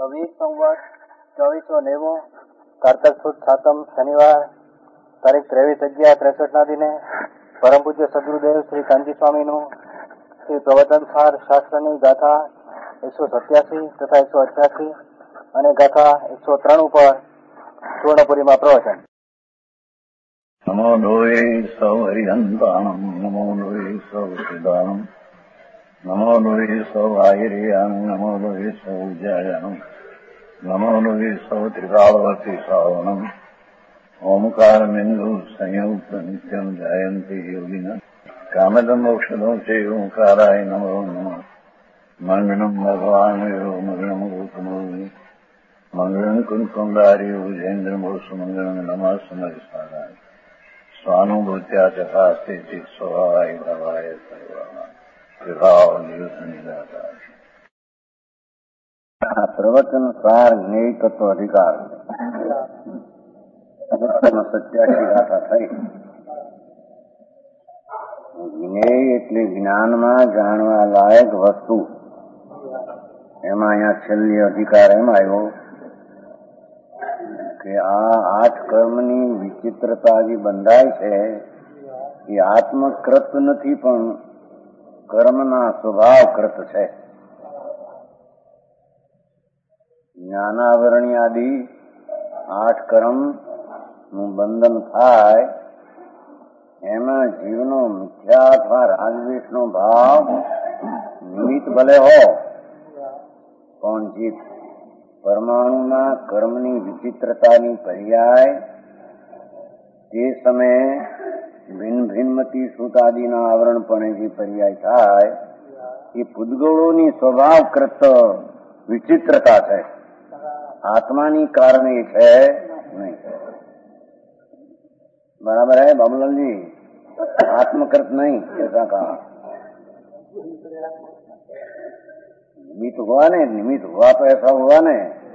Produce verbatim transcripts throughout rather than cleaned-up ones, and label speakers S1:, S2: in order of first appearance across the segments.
S1: વીસ સંવત ચોવીસો નેવું કારતક સુદ સાતમ શનિવાર તારીખ ત્રેવીસ અગિયાર ત્રેસઠ ના દિને પરમ પૂજ્ય સદગુરુદેવ શ્રી કાંજી સ્વામીનું શ્રી પ્રવચન સાર શાસ્ત્રની ગાથા એકસો સત્યાસી તથા એકસો અઠ્યાસી અને ગાથા એકસો ત્રણ ઉપર સુવર્ણપુરીમાં પ્રવચન.
S2: નમો લોહે સૌ હરિહંતાણમ નમો લોહે સૌ સિદ્ધાણમ નમો લોહે સૌ આયર્યાન નમો લોહે સૌ જયાનમ નમો લોહે સૌ ત્રિકાળવર્તી શ્રાવણમ ઓમકાર બિંદુ સંયુક્ત નિત્યમ જાયંતી યોગિના કામદમ મોક્ષદો છે ઓંકારાય નમો નમઃ મંગળમ ભગવાન મંગળમ ગોતમોની મંગળમ કુંકુંડારી ઉજેન્દ્રમો સુમંગળમ નમઃ સમયસારાય સ્વાનુભૂત્યા ચકાસ્તે સ્વભાવાય ભવાય સર્વા વિભાવ નિદાતા. પ્રવચન સાર જ્ઞેય તત્વ અધિકાર સત્યાસી ગાથા થઈ. જ્ઞેય એટલે જ્ઞાનમાં જાણવા લાયક વસ્તુ. એમાં અહીંયા છેલ્લી અધિકાર એમ આવ્યો કે આ આઠ કર્મની વિચિત્રતા જે બંધાય છે એ આત્મકૃત નથી પણ કર્મના સ્વભાવકૃત છે. જ્ઞાનાવરણી આદિ આઠ કર્મ નું બંધન થાય એમાં જીવનો મિથ્યા અથવા રાજદ્વેષનો ભાવ નિમિત્ત ભલે હો પણ જે પરમાણુના કર્મની વિચિત્રતાની પર્યાય તે સમયે ભિન્ન ભિન્નમતી સુત આદિના આવરણપણે જે પર્યાય થાય એ પૂદગળોની સ્વભાવકૃત વિચિત્રતા છે, આત્માની કારણે છે નહીં. बराबर है बाबूलाल जी? आत्मकृत नहीं, कैसा कहा? निमित्त हुआ ने, निमित्त हुआ तो ऐसा हुआ ने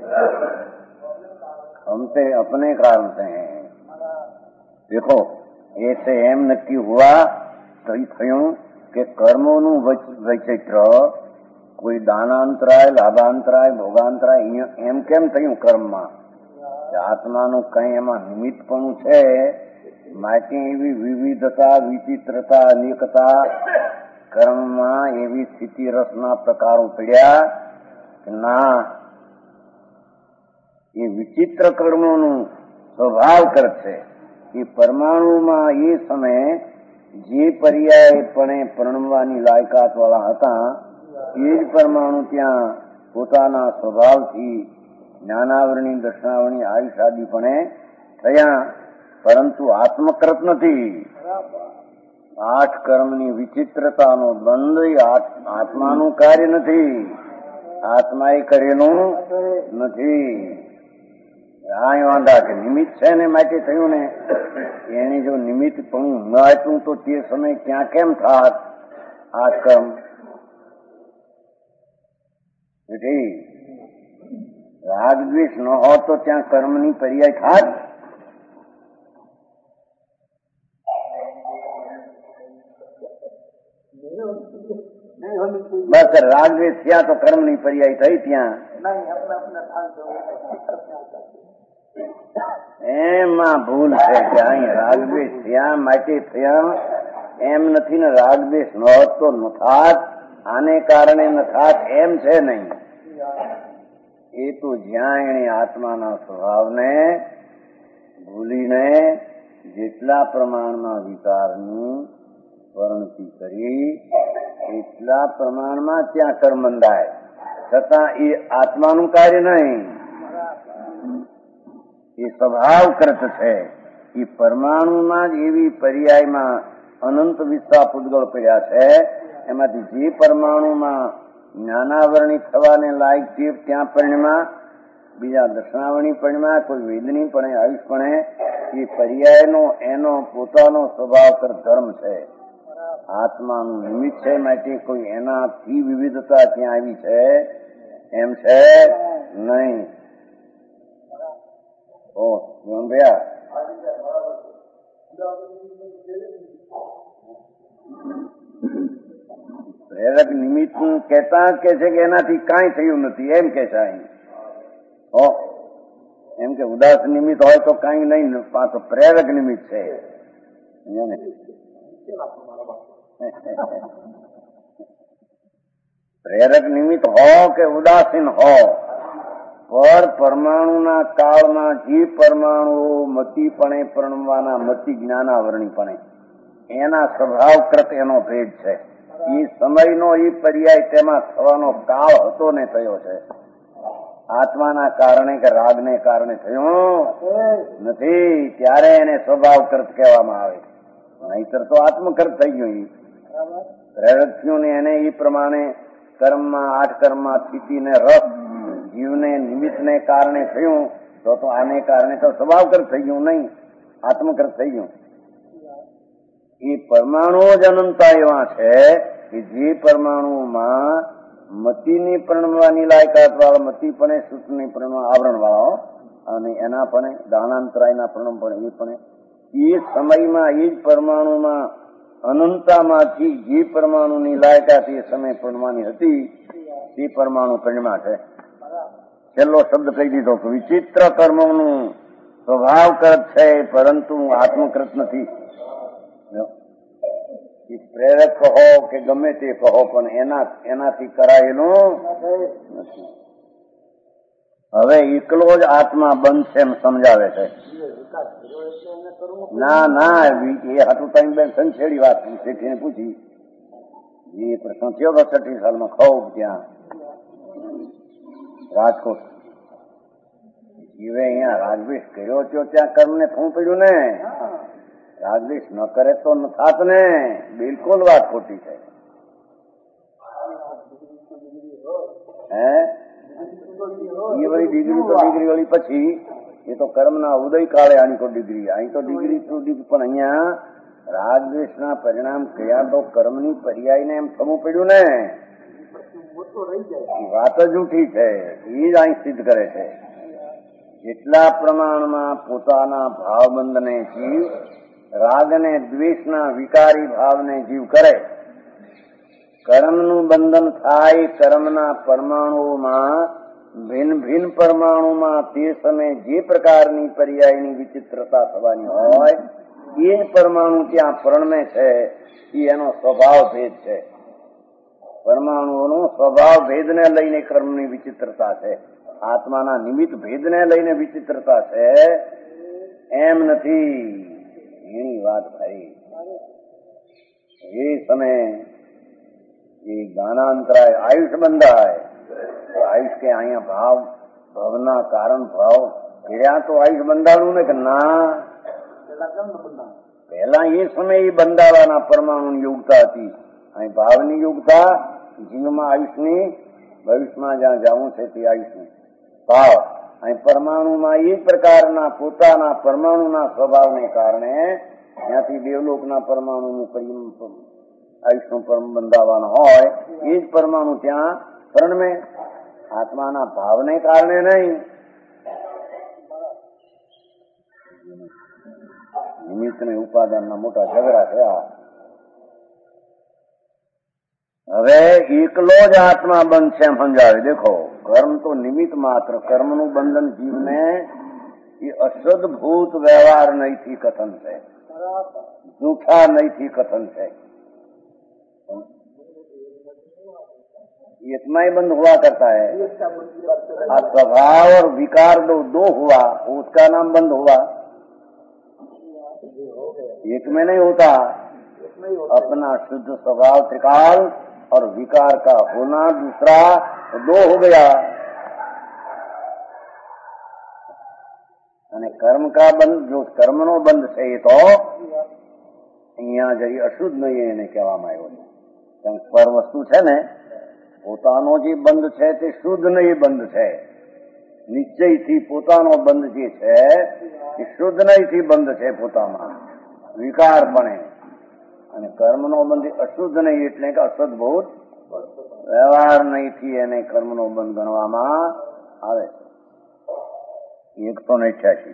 S2: हमसे अपने कारण से हैं. देखो ऐसे एम नक्की हुआ तो थયું કે કર્મોનું વૈચિત્ર કોઈ દાનાંતરાય લાભાંતરાય ભોગાંતરાય એમ કેમ થયું કર્મમાં? આત્માનું કઈ એમાં નિમિત્તપણું છે માટે એવી વિવિધતા વિચિત્રતા અનેકતા કર્મમાં એવી સ્થિતિ રસના પ્રકારો પડ્યા કે ના એ વિચિત્ર કર્મોનું સ્વભાવકૃત છે. એ પરમાણુમાં એ સમયે જે પર્યાયપણે પરણવાની લાયકાત વાળા હતા એ જ પરમાણુ ત્યાં પોતાના સ્વભાવથી જ્ઞાનાવરણી દર્શનાવરણી આયુષાદીપણે થયા, પરંતુ આત્મકૃત નથી. આઠ કર્મની વિચિત્રતાનો બંધ આત્માનું કાર્ય નથી, આત્માએ કરેલું નથી. આ વાંધા કે નિમિત્ત છે ને માટે થયું ને, એને જો નિમિત્ત પણ ન આપ્યું તો તે સમય ક્યાં કેમ થાત આઠ કર્મ? રાગ દ્વેષ ન હોત તો ત્યાં કર્મની પર્યાય થાત? બસ રાગ દ્વેષ થયા તો કર્મની પર્યાય થઈ ત્યાં. એમાં ભૂલ છે કે અહીં રાગ દ્વેષ થયા માટે થયા એમ નથી ને. રાગ દ્વેષ ન હોત તો ન થાત, આને કારણે ન થાત એમ છે નહીં. એ તો જ્યાં એને આત્માના સ્વભાવને ભૂલીને જેટલા પ્રમાણમાં વિકારની વર્ણતિ કરી એટલા પ્રમાણમાં ત્યાં કર્મ બંધાય, છતાં એ આત્માનું કાર્ય નહીં, એ સ્વભાવકૃત છે. એ પરમાણુમાં જ એવી પર્યાયમાં અનંત વિશ્વા પૂદગળ પડ્યા છે. એમાંથી જે પરમાણુમાં જ્ઞાનાવરણી થવાને લાયક છે ત્યાં પરિણમાં, બીજા દર્શનાવરણી પરિણમાં, કોઈ વેદની પણ આયુષપણે એ પર્યાયનો એનો પોતાનો સ્વભાવકૃત ધર્મ છે. આત્માનું નિમિત્ત છે માટે કોઈ એનાથી વિવિધતા ત્યાં આવી છે એમ છે નહીં. ઓ જીવન ભૈયા પ્રેરક નિમિત્ત કહેતા કે છે કે એનાથી કાંઈ થયું નથી એમ કે છે. અહીં હો એમ કે ઉદાસ નિમિત્ત હોય તો કઈ નહીં, પાછો પ્રેરક નિમિત્ત છે. પ્રેરક નિમિત્ત હો કે ઉદાસીન હો, પર પરમાણુના કાળમાં જે પરમાણુઓ મતીપણે પ્રણમવાના, મતી જ્ઞાનાવરણીપણે એના સ્વભાવકૃત એનો ભેદ છે. એ સમયનો એ પર્યાય તેમાં થવાનો કાળ હતો ને થયો છે. આત્માના કારણે કે રાગને કારણે થયું નથી, ત્યારે એને સ્વભાવકૃત કહેવામાં આવે. નહીતર તો આત્મકૃત થઈ ગયું. પ્રેરક થયું ને એને એ પ્રમાણે કર્મમાં, આઠ કર્મમાં સ્થિતિને રસ જીવને નિમિત્તને કારણે થયું, તો તો આને કારણે તો સ્વભાવકૃત થઈ ગયું, નહીં આત્મકૃત થઈ ગયું. એ પરમાણુઓ જ અનંતા એવા છે કે જે પરમાણુમાં મતીની પ્રણમવાની લાયકાત વાળા, મતીપણે સૂત્રની પ્રણમ આવરણ વાળા અને એના પણ દાણાંતરાયના પ્રણમ પણ એ પણ એ સમયમાં એ જ પરમાણુમાં અનંતામાંથી જે પરમાણુની લાયકાત એ સમય પ્રણવાની હતી તે પરમાણુ પ્રણમા છે. છેલ્લો શબ્દ કહી દીધો કે વિચિત્ર કર્મોનું સ્વભાવકૃત છે પરંતુ આત્મકૃત નથી. પ્રેરક કહો કે ગમે તે કહો પણ એના એનાથી કરાયેલું નથી. હવે એકલો જ આત્મા બંધ છે એમ સમજાવે છે. ના ના એ હતું તઈ બેન સંછેડી વાત શેઠીને પૂછી. એ પ્રશ્ન થયો હતો છઠ્ઠી સાલમાં ખૌબ ત્યાં રાજકોટ. જીવે અહીંયા રાજવીશ કર્યો છો ત્યાં કર્મ ને થવું પડ્યું ને. રાજવીશ ન કરે તો ન થાત ને. બિલકુલ વાત ખોટી છે. હે એ વળી ડિગ્રી તો ડિગ્રી વળી પછી એ તો કર્મના ઉદય કાળે આની તો ડિગ્રી, અહીં તો ડિગ્રી ટુ ડિગ્રી. પણ અહીંયા રાગદ્વેષના પરિણામ કયા તો કર્મની પર્યાયને એમ થવું પડ્યું ને. વાત જ ઉઠી છે. એ જ અહીં સિદ્ધ કરે છે. જેટલા પ્રમાણમાં પોતાના ભાવબંધને જીવ, રાગ અને દ્વેષના વિકારી ભાવને જીવ કરે, કર્મનું બંધન થાય. કર્મના પરમાણુઓમાં ભિન્ન ભિન્ન પરમાણુમાં તે સમયે જે પ્રકારની પર્યાયની વિચિત્રતા થવાની હોય એ જ પરમાણુ ત્યાં પ્રણમે છે. એ એનો સ્વભાવ ભેદ છે. પરમાણુઓનો સ્વભાવ ભેદને લઈને કર્મની વિચિત્રતા છે. આત્માના નિમિત્ત ભેદને લઈને વિચિત્રતા છે એમ નથી. એની વાત ભાઈ એ સમયે એ જ્ઞાનાંતરાય આયુષ બંધાય. આયુષ કે અહીંયા ભાવ ભાવના કારણ ભાવ કર્યા તો આયુષ બંધાવું ને કે ના. પહેલા એ સમયે એ બંધાવાના પરમાણુની યોગતા હતી. અહીં ભાવની યોગતા જીવમાં આયુષની, ભવિષ્યમાં જ્યાં જવું છે તે આયુષની ભાવ. અહીં પરમાણુમાં એ પ્રકારના પોતાના પરમાણુના સ્વભાવને કારણે ત્યાંથી દેવલોકના પરમાણુનું આયુષનું પરમ બંધાવાના હોય એ જ પરમાણુ ત્યાં પરણમે. આત્માના ભાવને કારણે નહીં. નિમિત્ત ને ઉપાદાનના મોટા ઝઘડા થયા. હવે એકલો જ આત્મા બંધ છે એમ સમજાવે. દેખો કર્મ તો નિમિત્ત માત્ર. કર્મનું બંધન જીવને એ અસદભૂત વ્યવહાર નહીંથી કથન છે, જૂઠા નહીંથી કથન છે. इतना ही बंद हुआ करता है। स्वभाव और विकार दो दो हुआ, उसका नाम बंद हुआ। एक में नहीं होता। अपना शुद्ध स्वभाव त्रिकाल और विकार का होना दूसरा, दो हो गया। અને કર્મ કા બંધ, જો કર્મનો બંધ છે એ તો અહીંયા જઈ અશુદ્ધ નહીં એને કહેવામાં આવ્યો છે. કારણ કે પર વસ્તુ છે ને, પોતાનો જે બંધ છે તે શુદ્ધ નહીં બંધ છે. નિશ્ચયથી પોતાનો બંધ જે છે એ શુદ્ધ નહીંથી બંધ છે પોતામાં વિકારપણે. અને કર્મનો બંધ અશુદ્ધ નહીં એટલે કે અસદભૂત વ્યવહાર નહીંથી એને કર્મનો બંધ ગણવામાં આવે છે. એકસો ને અઠ્યાસી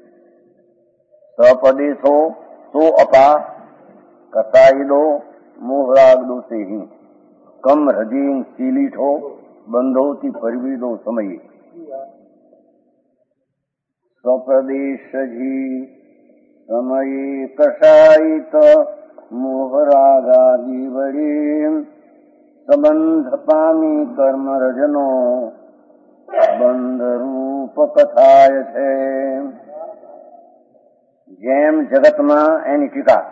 S2: સપદેશો સો અપા કસાઈદો મોહરાગ દોષી કમ હૃદય શીલીઠો બંધોથી પરવીદો સમયે. સ્વપ્રદેશજી સમયે કષાયિત મોહરાગાદી વડે સંબંધ પામી કર્મરજનો બંધ રૂપ કથાય છે. જેમ જગતમાં એની ટીકા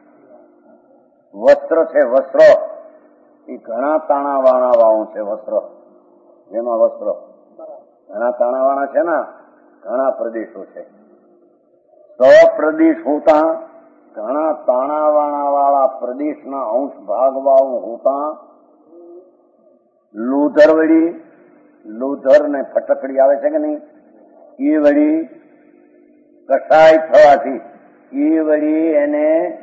S2: વસ્ત્ર છે, વસ્ત્ર એ ઘણા તાણાવાણા વાળું છે. વસ્ત્ર જેમાં વસ્ત્ર ઘણા તાણાવાણા છે ને, ઘણા પ્રદેશો છે. સ્વપ્રદેશ હોતા ઘણા તાણાવાણા વાળા પ્રદેશના અંશ ભાગ વાળું હોતા લોધર વળી, લોધર ને ફટકડી આવે છે કે નહીં, એ વળી કસાય થવાથી, એ વળી એને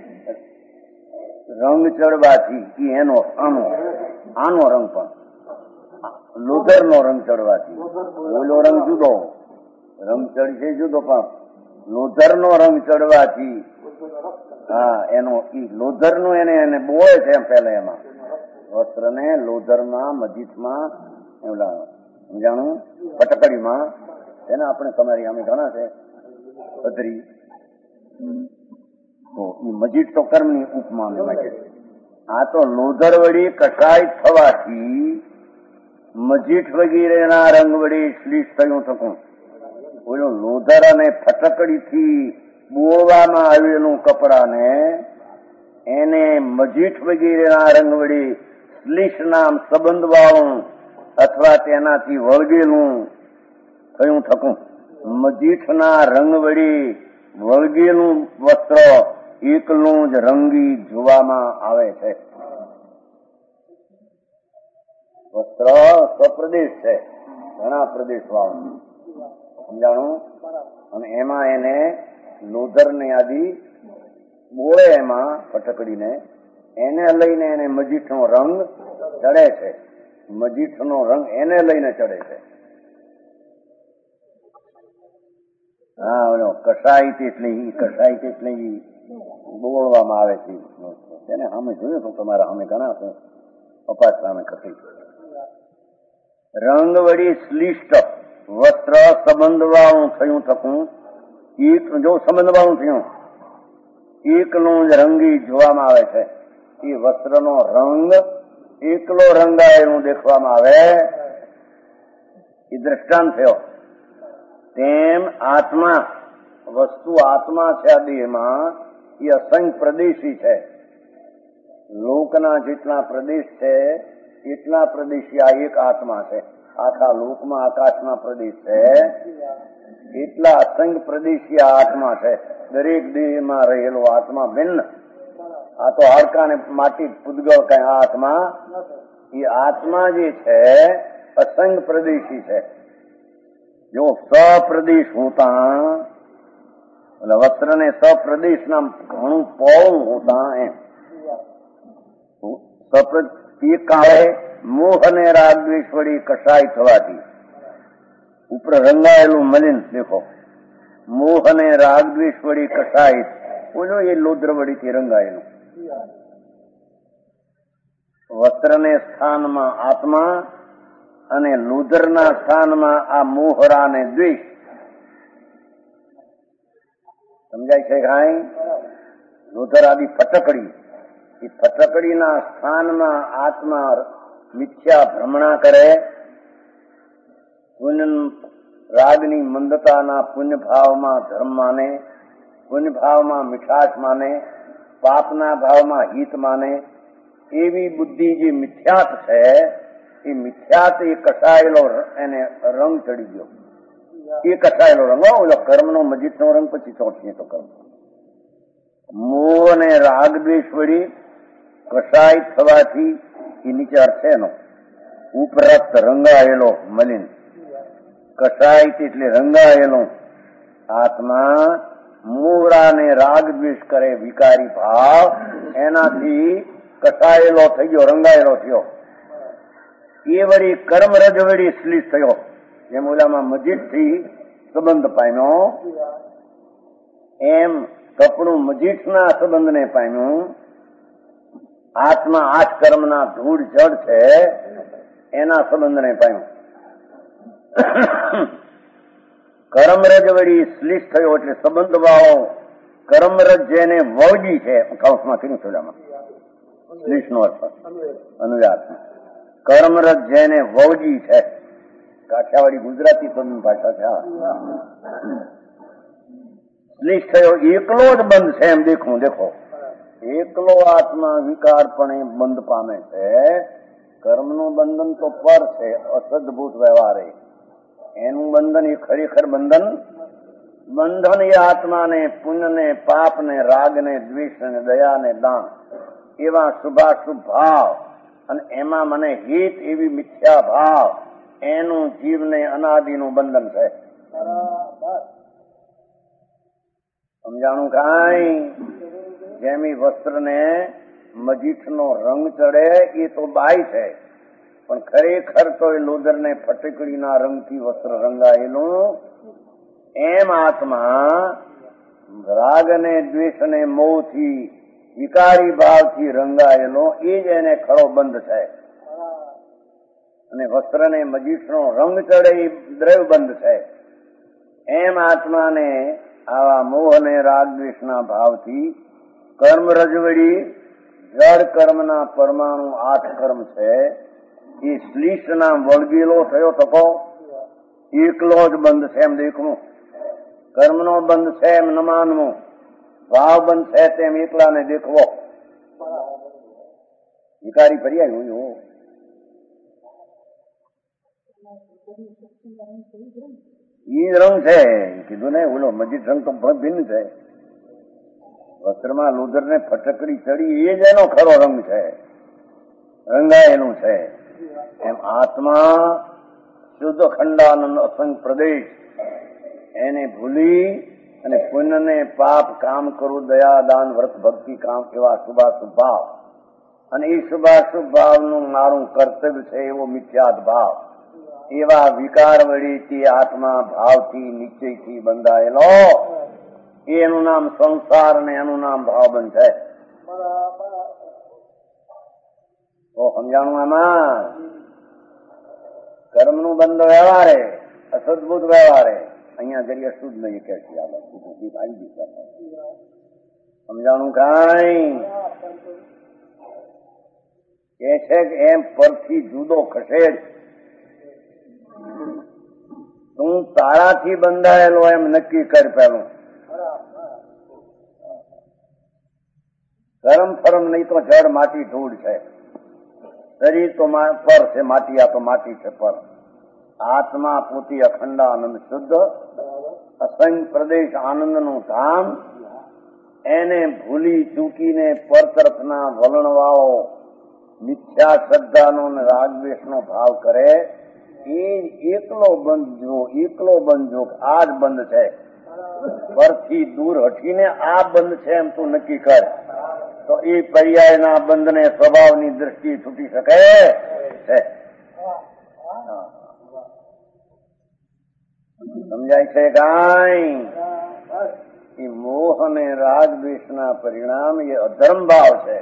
S2: રંગ ચડવાથી, એનો આનો આનો રંગ પણ લોધર નો રંગ ચડવાથી, ઓલો રંગ જુદો, રંગ ચડશે જુદો, પણ લોધર નો રંગ ચડવાથી હા એનો ઈ લોધર નું એને એને બોળે છે. એમ પેલા એમાં વસ્ત્ર ને લોધર માં મજીઠમાં એવડા સમજાણું ફટકડીમાં એને આપણે તમારી આમે ઘણા છે પધરી, તો એ મજીઠ તો કર્મની ઉપમા માટે. આ તો લોધર વળી કસાય થવાથી મજીઠ વગેરેના રંગ વળી શ્લીષ થયું શકું. ઓલો લોધર અને ફટકડીથી બોળવામાં આવેલું કપડાને એને મજીઠ વગેરેના રંગ વળી શ્લીષ નામ સંબંધ વાળું અથવા તેનાથી વળગેલું થયું થકું. મજીઠના રંગ વળી વળગેલું વસ્ત્ર એકલું જ રંગી જોવામાં આવે છે. વસ્ત્ર સ્વપ્રદેશ છે, ઘણા પ્રદેશ વાળું સમજાણું. અને એમાં એને લોધર ને આદિ બોળે એમાં ફટકડીને, એને લઈને એને મજીઠ નો રંગ ચડે છે. મજીઠ નો રંગ એને લઈને ચડે છે. હા ઓલો કસાય એટલે કસાય એટલે બોળવામાં આવે છે. તેને સામે જોયું તો તમારા સામે ઘણા છે અપાસ સામે ખતી રંગ વળી શ્લિષ્ટ વસ્ત્ર સંબંધ વાળું થયું થકું. એક જો સંબંધ વાળું થયું એકલું જ રંગી જોવામાં આવે છે. એ વસ્ત્રનો રંગ એકલો રંગાયેલું દેખવામાં આવે એ દ્રષ્ટાંત થયો. તેમ આત્મા વસ્તુ આત્મા છે આ દેહમાં એ અસંખ્ય પ્રદેશી છે. લોકના જેટલા પ્રદેશ છે એટલા પ્રદેશી આ એક આત્મા છે. આખા લોકમાં આકાશના પ્રદેશ છે એટલા અસંખ્ય પ્રદેશી આ આત્મા છે. દરેક દેહમાં રહેલો આત્મા ભિન્ન. આ તો હાડકા ને માટી પૂદગળ કઈ આત્મા, એ આત્મા જે છે અસંખ્ય પ્રદેશી છે. જો સપ્રદેશ હોતા એટલે વસ્ત્ર ને સપ્રદેશ નામ ઘણું પૌળ હોતા એમ એ કાળે મોહ અને રાગ દ્વેષ વળી કસાય થવાથી ઉપર રંગાયેલું મલિન દેખો, મોહ અને રાગ દ્વેષ વળી કસાય બોલો એ લોદ્ર વળીથી રંગાયેલું. વસ્ત્રને સ્થાનમાં આત્મા અને લોધરના સ્થાનમાં આ મોહરા ને દ્વેષ. સમજાય છે કાંઈ? લોધર આદિ ફટકડી, એ ફટકડીના સ્થાનમાં આત્મા મિથ્યા ભ્રમણા કરે. પુણ્ય રાગની મંદતાના પુણ્ય ભાવમાં ધર્મ માને, પુણ્ય ભાવમાં મીઠાશ માને, પાપના ભાવમાં હિત માને. એવી બુદ્ધિ જે મિથ્યાત છે એ મિથ્યાત એ કસાયેલો એને રંગ ચડી ગયો. એ કસાયેલો રંગ ઓલો કર્મનો મજીદનો રંગ પછી ચોંટીએ તો કર્મ. મોહ અને રાગ દ્વેષ વળી કસાય થવાથી એ નીચે અર્થ એનો ઉપરક્ત રંગાયેલો મલિન. કસાય એટલે રંગાયેલો આત્મા મોહરા ને રાગ દ્વેષ કરે વિકારી ભાવ, એનાથી કસાયેલો થઈ ગયો, રંગાયેલો થયો. એ વળી કર્મરજ વળી શ્લીષ થયો. જેમ ઓલામાં મજીદ થી સંબંધ પામ્યો એમ કપડું મજીદ ના સંબંધ ને પામ્યું. આત્મા આઠ કર્મના ધૂળ જડ છે એના સંબંધ ને પામ્યું. કર્મરજ વળી શ્લિષ્ટ થયો એટલે સંબંધ વાળો કર્મરજ જેને વળગી છે, કૌંસમાં કીધું થોડામાં શ્લિષ્ટ નો અર્થ અનુવાદ, કર્મરજ જેને વળગી છે, કાઠિયાવાડી ગુજરાતી પદની ભાષા છે. શ્લિષ્ટ થયો એકલો જ બંધ છે એમ દેખું. દેખો એકલો આત્મા વિકારપણે બંધ પામે છે. કર્મનું બંધન તો પર છે, અસદભૂત વ્યવહારે. એનું બંધન એ ખરેખર બંધન બંધન એ આત્માને પુણ્યને પાપને રાગને દ્વેષને દયાને દાન એવા શુભાશુભ ભાવ અને એમાં મને હિત એવી મિથ્યા ભાવ, એનું જીવને અનાદિનું બંધન છે. સમજાણું કાંઈ? જેમી વસ્ત્રને મજીઠનો રંગ ચડે એ તો બાય છે, પણ ખરેખર તો એ લોદર ને ફટકડીના રંગથી વસ્ત્ર રંગાયેલું. એમ આત્મા રાગ ને દ્વેષ ને મોહથી વિકારી ભાવથી રંગાયેલો એ જ એને ખરો બંધ છે. અને વસ્ત્રને મજીઠનો રંગ ચડે એ દ્રવ્ય બંધ છે. એમ આત્માને આવા મોહ અને રાગ દ્વેષના ભાવથી કર્મ રજવડી જળ કર્મના પરમાણુ આઠ કર્મ છે એ શ્લિષ્ટ ના વળગેલો થયો તકો એકલો જ બંધ છે એમ દેખવું. કર્મનો બંધ છે એમ ન માનવું, ભાવ બંધ છે તેમ એકલાને દેખવો. વિકારી પર્યાય હોય ઈ રંગ છે કીધું ને. ઓલો મજીદ રંગ તો ભિન્ન છે. વસ્ત્રમાં લોદર ને ફટકડી ચડી એ જ એનો ખરો રંગ છે, રંગાયેલું છે. એમ આત્મા શુદ્ધ ખંડાનંદ અસંગ પ્રદેશ એને ભૂલી અને પુણ્ય ને પાપ કામ કરું દયા દાન વ્રત ભક્તિ કામ એવા શુભાશુભ ભાવ અને એ શુભાશુભ ભાવનું મારું કર્તવ્ય છે એવો મિથ્યાત ભાવ, એવા વિકાર વળી તે આત્મા ભાવથી નિશ્ચયથી બંધાયેલો એનું નામ સંસાર ને એનું નામ ભાવબંધ છે. તો સમજાણું આમાં? કર્મનું બંધ વ્યવહારે અસદભૂત વ્યવહારે અહીંયા જરી અશુદ્ધ નહીં કે સમજાણું કાંઈ? કે છે કે એમ પરથી જુદો ખસે જ. તું તારાથી બંધાયેલો એમ નક્કી કર પેલું. ગરમ ફરમ નહીં તો જળ માટી ધૂળ છે. શરીર તો પર છે, માટી આ તો માટી છે પર. આત્મા પોતી અખંડ આનંદ શુદ્ધ અસંગ પ્રદેશ આનંદનું ધામ, એને ભૂલી ચૂકીને પર તરફના વલણવાળો મિથ્યા શ્રદ્ધાનો ને રાગદ્વેષનો ભાવ કરે એ એકલો બંધ જો એકલો બંધ જો આ જ બંધ છે. પરથી દૂર હટીને આ બંધ છે એમ તું નક્કી કર તો એ પર્યાયના બંધને સ્વભાવની દ્રષ્ટિએ છૂટી શકે છે. સમજાય છે કાંઈ? એ મોહ અને રાગ દ્વેષના પરિણામ એ અધર્મ ભાવ છે.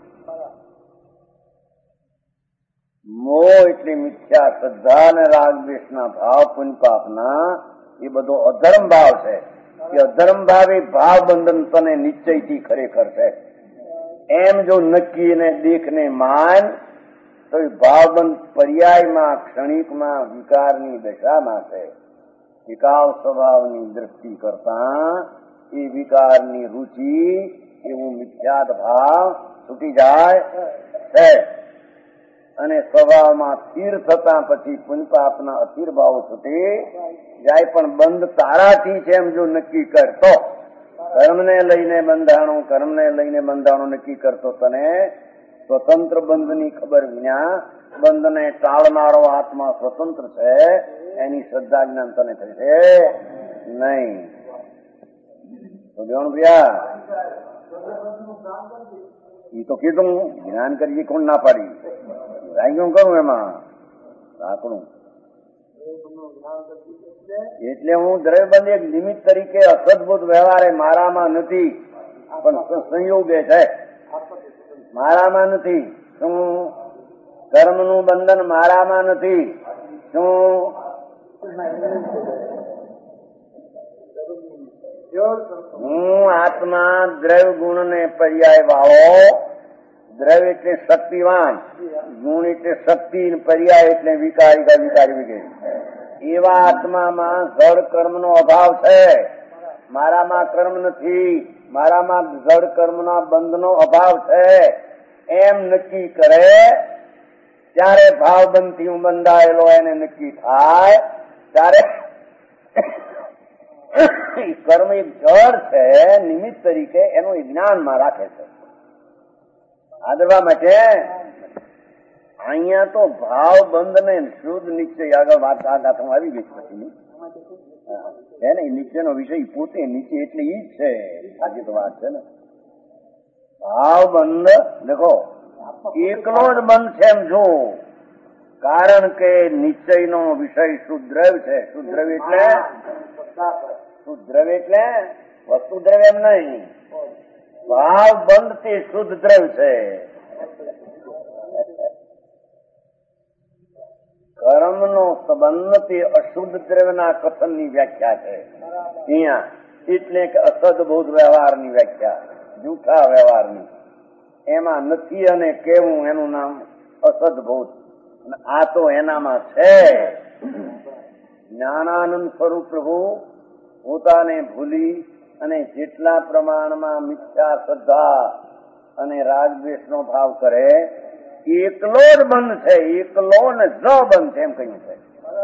S2: મોહ એટલે મિથ્યા શ્રદ્ધા અને રાગ દ્વેષના ભાવ પુણ્ય પાપના એ બધો અધર્મ ભાવ છે. એ અધર્મ ભાવ એ ભાવ બંધન તને નિશ્ચયથી ખરેખર છે એમ જો નક્કી ને દેખને માન તો એ ભાવબંધ પર્યાયમાં ક્ષણિકમાં વિકારની દશામાં છે. વિકાર સ્વભાવની દ્રષ્ટિ કરતા એ વિકારની રુચિ એવું મિથ્યાત ભાવ છૂટી જાય છે અને સ્વભાવમાં સ્થિર થતા પછી પુણ્ય પાપના અસ્થિર ભાવો છૂટી જાય. પણ બંધ તારાથી છે એમ જો નક્કી કરતો, કર્મને લઈને બંધાણું કર્મને લઈને બંધાણું નક્કી કરતો તને સ્વતંત્ર બંધની ખબર વિના બંધને ટાળનારો આત્મા સ્વતંત્ર છે એની શ્રદ્ધા જ્ઞાન તને થશે નહીં. તો જોણ પ્રિયા એ તો કીધું જ્ઞાન કરીએ કોણ ના પાડી રાખ્યું કરું એમાં આપણું. એટલે હું દ્રવ્યબંધ એક નિમિત્ત તરીકે અસદભૂત વ્યવહારે મારામાં નથી પણ સંયોગે છે. મારામાં નથી. શું કર્મનું બંધન મારામાં નથી? શું હું આત્મા દ્રવ્ય ગુણ ને પર્યાય વાળો. દ્રવ્ય એટલે શક્તિવાન, ગુણ એટલે શક્તિ, પર્યાય એટલે વિકારી કા વિકારી વગેરે. એવા આત્મામાં જળ કર્મનો અભાવ છે. મારામાં કર્મ નથી, મારામાં જળ કર્મના બંધનો અભાવ છે એમ નક્કી કરે ત્યારે ભાવબંધથી હું બંધાયેલો એને નક્કી થાય ત્યારે કર્મ એક જળ છે, નિમિત્ત તરીકે એનું જ્ઞાનમાં રાખે છે આદરવા માટે. અહીંયા તો ભાવ બંધ ને શુદ્ધ નિશ્ચય આગળ વાત આ ગાથામાં આવી ગઈ પછી છે ને. નીચેનો વિષય પોતે નીચે એટલે ઈ જ છે. આજે તો વાત છે ને ભાવ બંધ. દેખો એકલો જ બંધ છે એમ જો, કારણ કે નિશ્ચયનો વિષય શુદ્ધ દ્રવ્ય છે. શુદ્ધ દ્રવ્ય એટલે શુદ્ધ દ્રવ્ય એટલે વસ્તુ દ્રવ્ય એમ નહીં. ભાવ બંધ તે શુદ્ધ દ્રવ્ય છે. કર્મનો સંબંધ તે અશુદ્ધ દ્રવ્યના કથનની વ્યાખ્યા છે અહીંયા. એટલે કે અસદબોધ વ્યવહારની વ્યાખ્યા, જૂઠા વ્યવહારની. એમાં નથી અને કેવું એનું નામ અસદબોધ. આ તો એનામાં છે. જ્ઞાનાનંદ સ્વરૂપ પ્રભુ પોતાને ભૂલી અને જેટલા પ્રમાણમાં મિથ્યા શ્રદ્ધા અને રાગદ્વેષનો ભાવ કરે એકલો જ બંધ છે. એકલો ને જ બંધ છે એમ કહ્યું છે.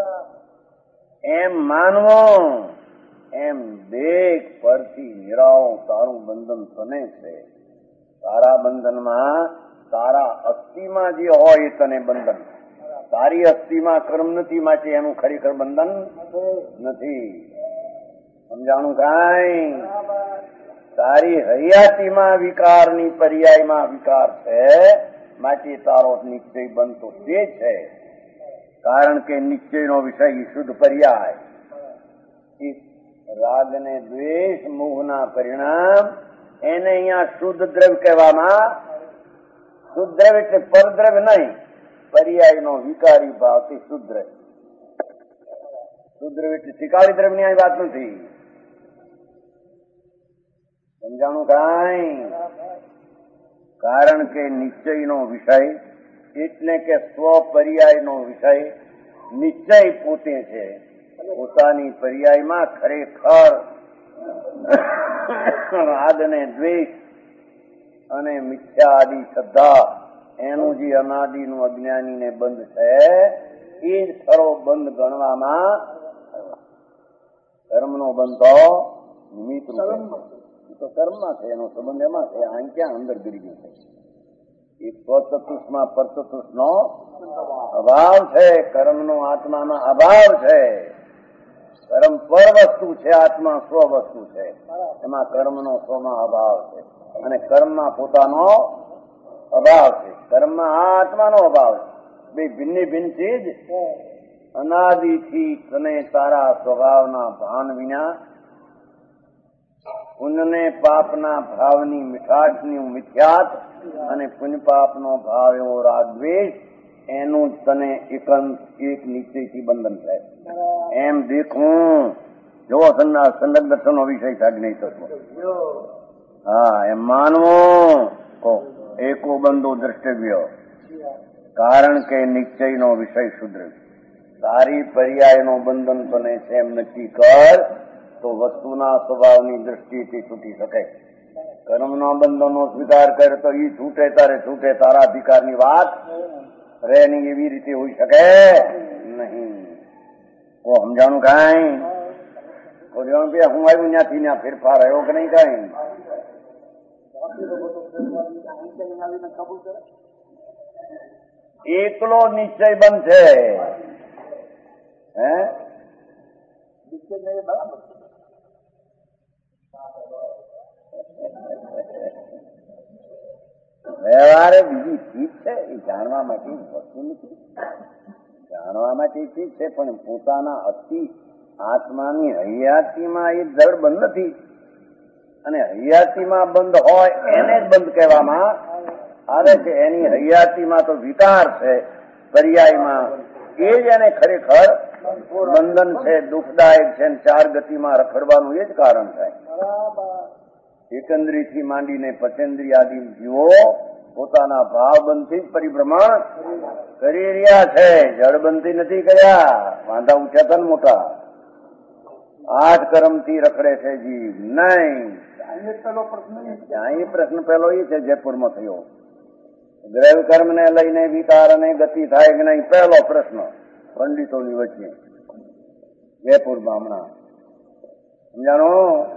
S2: એમ માનવો એમ દેખ પરથી નિરાવ તારું બંધન તને છે. તારા બંધનમાં તારા અસ્થિમાં જે હોય એ તને બંધન. તારી અસ્થિમાં કર્મ નથી માટે એનું ખરેખર બંધન નથી. સમજાણું કાંઈ? તારી હયાતીમાં વિકારની પર્યાયમાં વિકાર છે માટે તારો નિશ્ચય બનતો તે છે. કારણ કે નિશ્ચયનો વિષય શુદ્ધ પર્યાય. રાગ ને દ્વેષ મોહના પરિણામ એને અહીંયા શુદ્ધ દ્રવ્ય કહેવામાં. શુદ્ધ દ્રવ્ય એટલે પરદ્રવ્ય નહીં, પર્યાયનો વિકારી ભાવ તે શુદ્ધ દ્રવ્ય. શુદ્ધ દ્રવ્ય એટલે શિકારી દ્રવ્યની આ વાત નથી. સમજાણું કાંઈ? કારણ કે નિશ્ચયનો વિષય એટલે કે સ્વપર્યાયનો વિષય નિશ્ચય પોતે છે. પોતાની પર્યાયમાં ખરેખર રાગ ને દ્વેષ અને મિથ્યા આદિ શ્રદ્ધા એનું જે અનાદિનું અજ્ઞાનીને બંધ છે એ જ ખરો બંધ ગણવામાં. કર્મનો બંધ તો નિમિત્ત તો કર્મમાં છે, એનો સંબંધ એમાં છે. આ ક્યાં અંદર ગરી ગયું છે? એ સ્વચતુષ્માં પરચતુષ નો અભાવ છે. કર્મનો આત્મામાં અભાવ છે. કર્મ પર વસ્તુ છે, આત્મા સ્વ વસ્તુ છે. એમાં કર્મનો સ્વમાં અભાવ છે અને કર્મમાં પોતાનો અભાવ છે. કર્મમાં આ આત્માનો અભાવ છે. બે ભિન્ન ભિન્ન ચીજ. અનાદિથી તને તારા સ્વભાવના ભાન વિના પુણ્યને પાપના ભાવની મીઠાશની મિથ્યાત અને પુણ્ય પાપનો ભાવ એવો રાગદ્વેષ એનું જ તને એકંત એક નિશ્ચયથી બંધન થાય. એમ દેખવું જો સંલગ્ન દર્શનનો વિષય સાજ્ઞ તત્વ. હા, એમ માનવું એકો બંધો દ્રષ્ટવ્ય. કારણ કે નિશ્ચયનો વિષય શુદ્ર. તારી પર્યાયનો બંધન તને છે એમ નક્કી કર તો વસ્તુના સ્વભાવની દ્રષ્ટિથી છૂટી શકે. કર્મના બંધનનો સ્વીકાર કરે તો એ છૂટે તારે છૂટે. તારા અધિકારની વાત રે નહીં એવી રીતે હોઈ શકે નહીં. ઓ સમજાણું કાંઈ? હું આવ્યું ત્યાંથી ત્યાં ફેરફાર રહ્યો કે નહીં કાંઈ? એકલો નિશ્ચય બનશે. હે બરાબર. વ્યવહાર બીજી ચીજ છે, એ જાણવા માટે વસ્તુ નથી. જાણવા માટે ચીજ છે પણ પોતાના અતિ આત્માની હયાતીમાં એ જળ બંધ નથી. અને હયાતીમાં બંધ હોય એને જ બંધ કહેવામાં આવે છે. એની હયાતીમાં તો વિકાર છે, પર્યાયમાં એ જ એને ખરેખર બંધન છે, દુઃખદાયક છે. ચાર ગતિમાં રખડવાનું એ જ કારણ થાય. એકંદરી થી માંડીને પચેન્દ્રી આદિ જીવો પોતાના ભાવબંધથી જ પરિભ્રમણ કરી રહ્યા છે, જળબંધી નથી કર્યા. વાંધા ઊંચા હતા ને મોટા, આઠ કર્મથી રખડે છે જીવ નહીં. અહીં પ્રશ્ન પહેલો એ છે જયપુરમાં થયો, દ્રવ કર્મ ને લઈને વિકાર અને ગતિ થાય કે નહીં, પહેલો પ્રશ્ન પંડિતોની વચ્ચે જયપુરમાં હમણાં સમજાણો.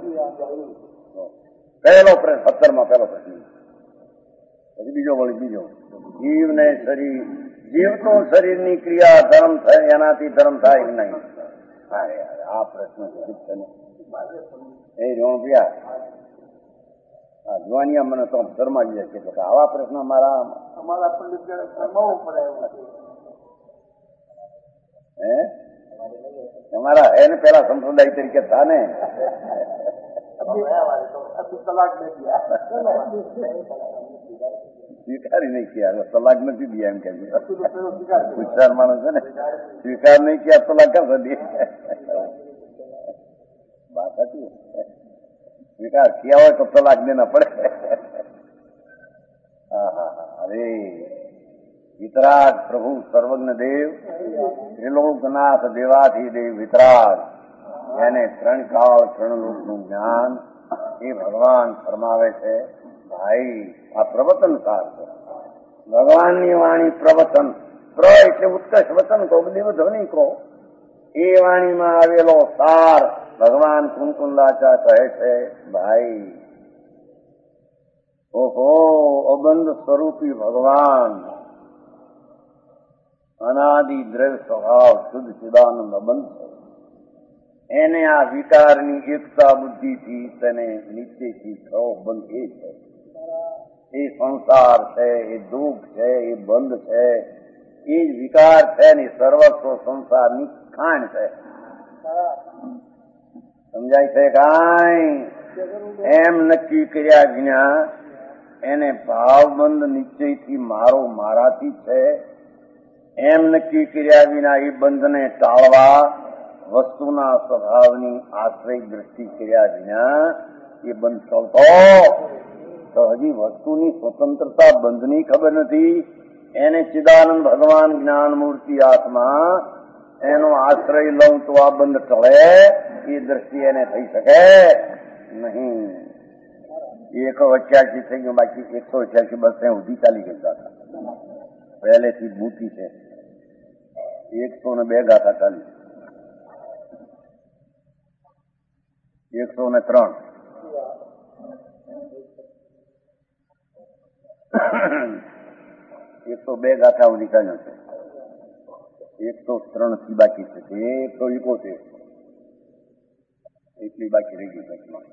S2: પહેલો પ્રશ્ન સત્તરમાં પહેલો પ્રશ્ન. પછી બીજો વળી બીજો, જીવ ને શરીર, જીવ તો શરીરની ક્રિયા ધર્મ થાય એનાથી ધર્મ થાય કે નહીં. આ પ્રશ્ન છે એ રોણપિયા જોવાનિયા મને તો શરમાવી જાય છે. આવા પ્રશ્ન મારા અમારા પંડિત હે તમારા હે ને પેલા સંપ્રદાય તરીકે થા ને સ્વીકારી નહીં કિયા, તલાક નથી દિયા એમ કે વિચાર માણસ છે ને, સ્વીકાર નહીં કિયા તલાક ક્યાં દે. વાત હતી, સ્વીકાર કિયા હોય તો તલાક દેના પડે. હા હા હા અરે વિતરાગ પ્રભુ સર્વજ્ઞ દેવ ત્રિલોકનાથ દેવાથી દેવ વિતરાગ, એને ત્રણ કાળ ત્રણ લોકનું જ્ઞાન એ ભગવાન ફરમાવે છે. ભાઈ આ પ્રવચન સાર છે, ભગવાનની વાણી પ્રવચન. પ્ર એટલે ઉત્કર્ષ વચન કહો, દેવ ધ્વનિ કહો. એ વાણીમાં આવેલો સાર ભગવાન કુંકુંદાચા કહે છે. ભાઈ ઓહો, અબંધ સ્વરૂપી ભગવાન અનાદિ દ્રવ્ય સ્વભાવ શુદ્ધ ચિદાનંદ અબંધ છે. એને આ વિકારની એકતા બુદ્ધિથી તેને નીચેથી થયો બંધ એ છે. એ સંસાર છે, એ દુઃખ છે, એ બંધ છે, એ જ વિકાર છે ને સર્વસ્વ સંસારની ખાણ છે. સમજાય છે કાંઈ? એમ નક્કી કર્યા વિના એને ભાવબંધ નિશ્ચયથી મારો મારાથી છે એમ નક્કી કર્યા વિના એ બંધને ટાળવા વસ્તુના સ્વભાવની આશ્રય દ્રષ્ટિ કર્યા વિના એ બંધ ટળતો તો હજી વસ્તુની સ્વતંત્રતા બંધની ખબર નથી. એને ચિદાનંદ ભગવાન જ્ઞાન મૂર્તિ આત્મા એનો આશ્રય લઉં તો આ બંધ ટળે એ દ્રષ્ટિ એને થઈ શકે નહીં. એકસો અઠ્યાસી થઈ ગયું, બાકી એકસો અઠ્યાસી બસ સુધી ચાલી ગયા હતા. પહેલેથી બુટી છે, એકસો ને બે ગાથા ચાલી, એકસો ને ત્રણ એકસો બે ગાથા સુધી ચાલ્યો છે, એકસો ત્રણ થી બાકી છે, એકસો એકોતેર એટલી બાકી રહી ગઈ ઘટના.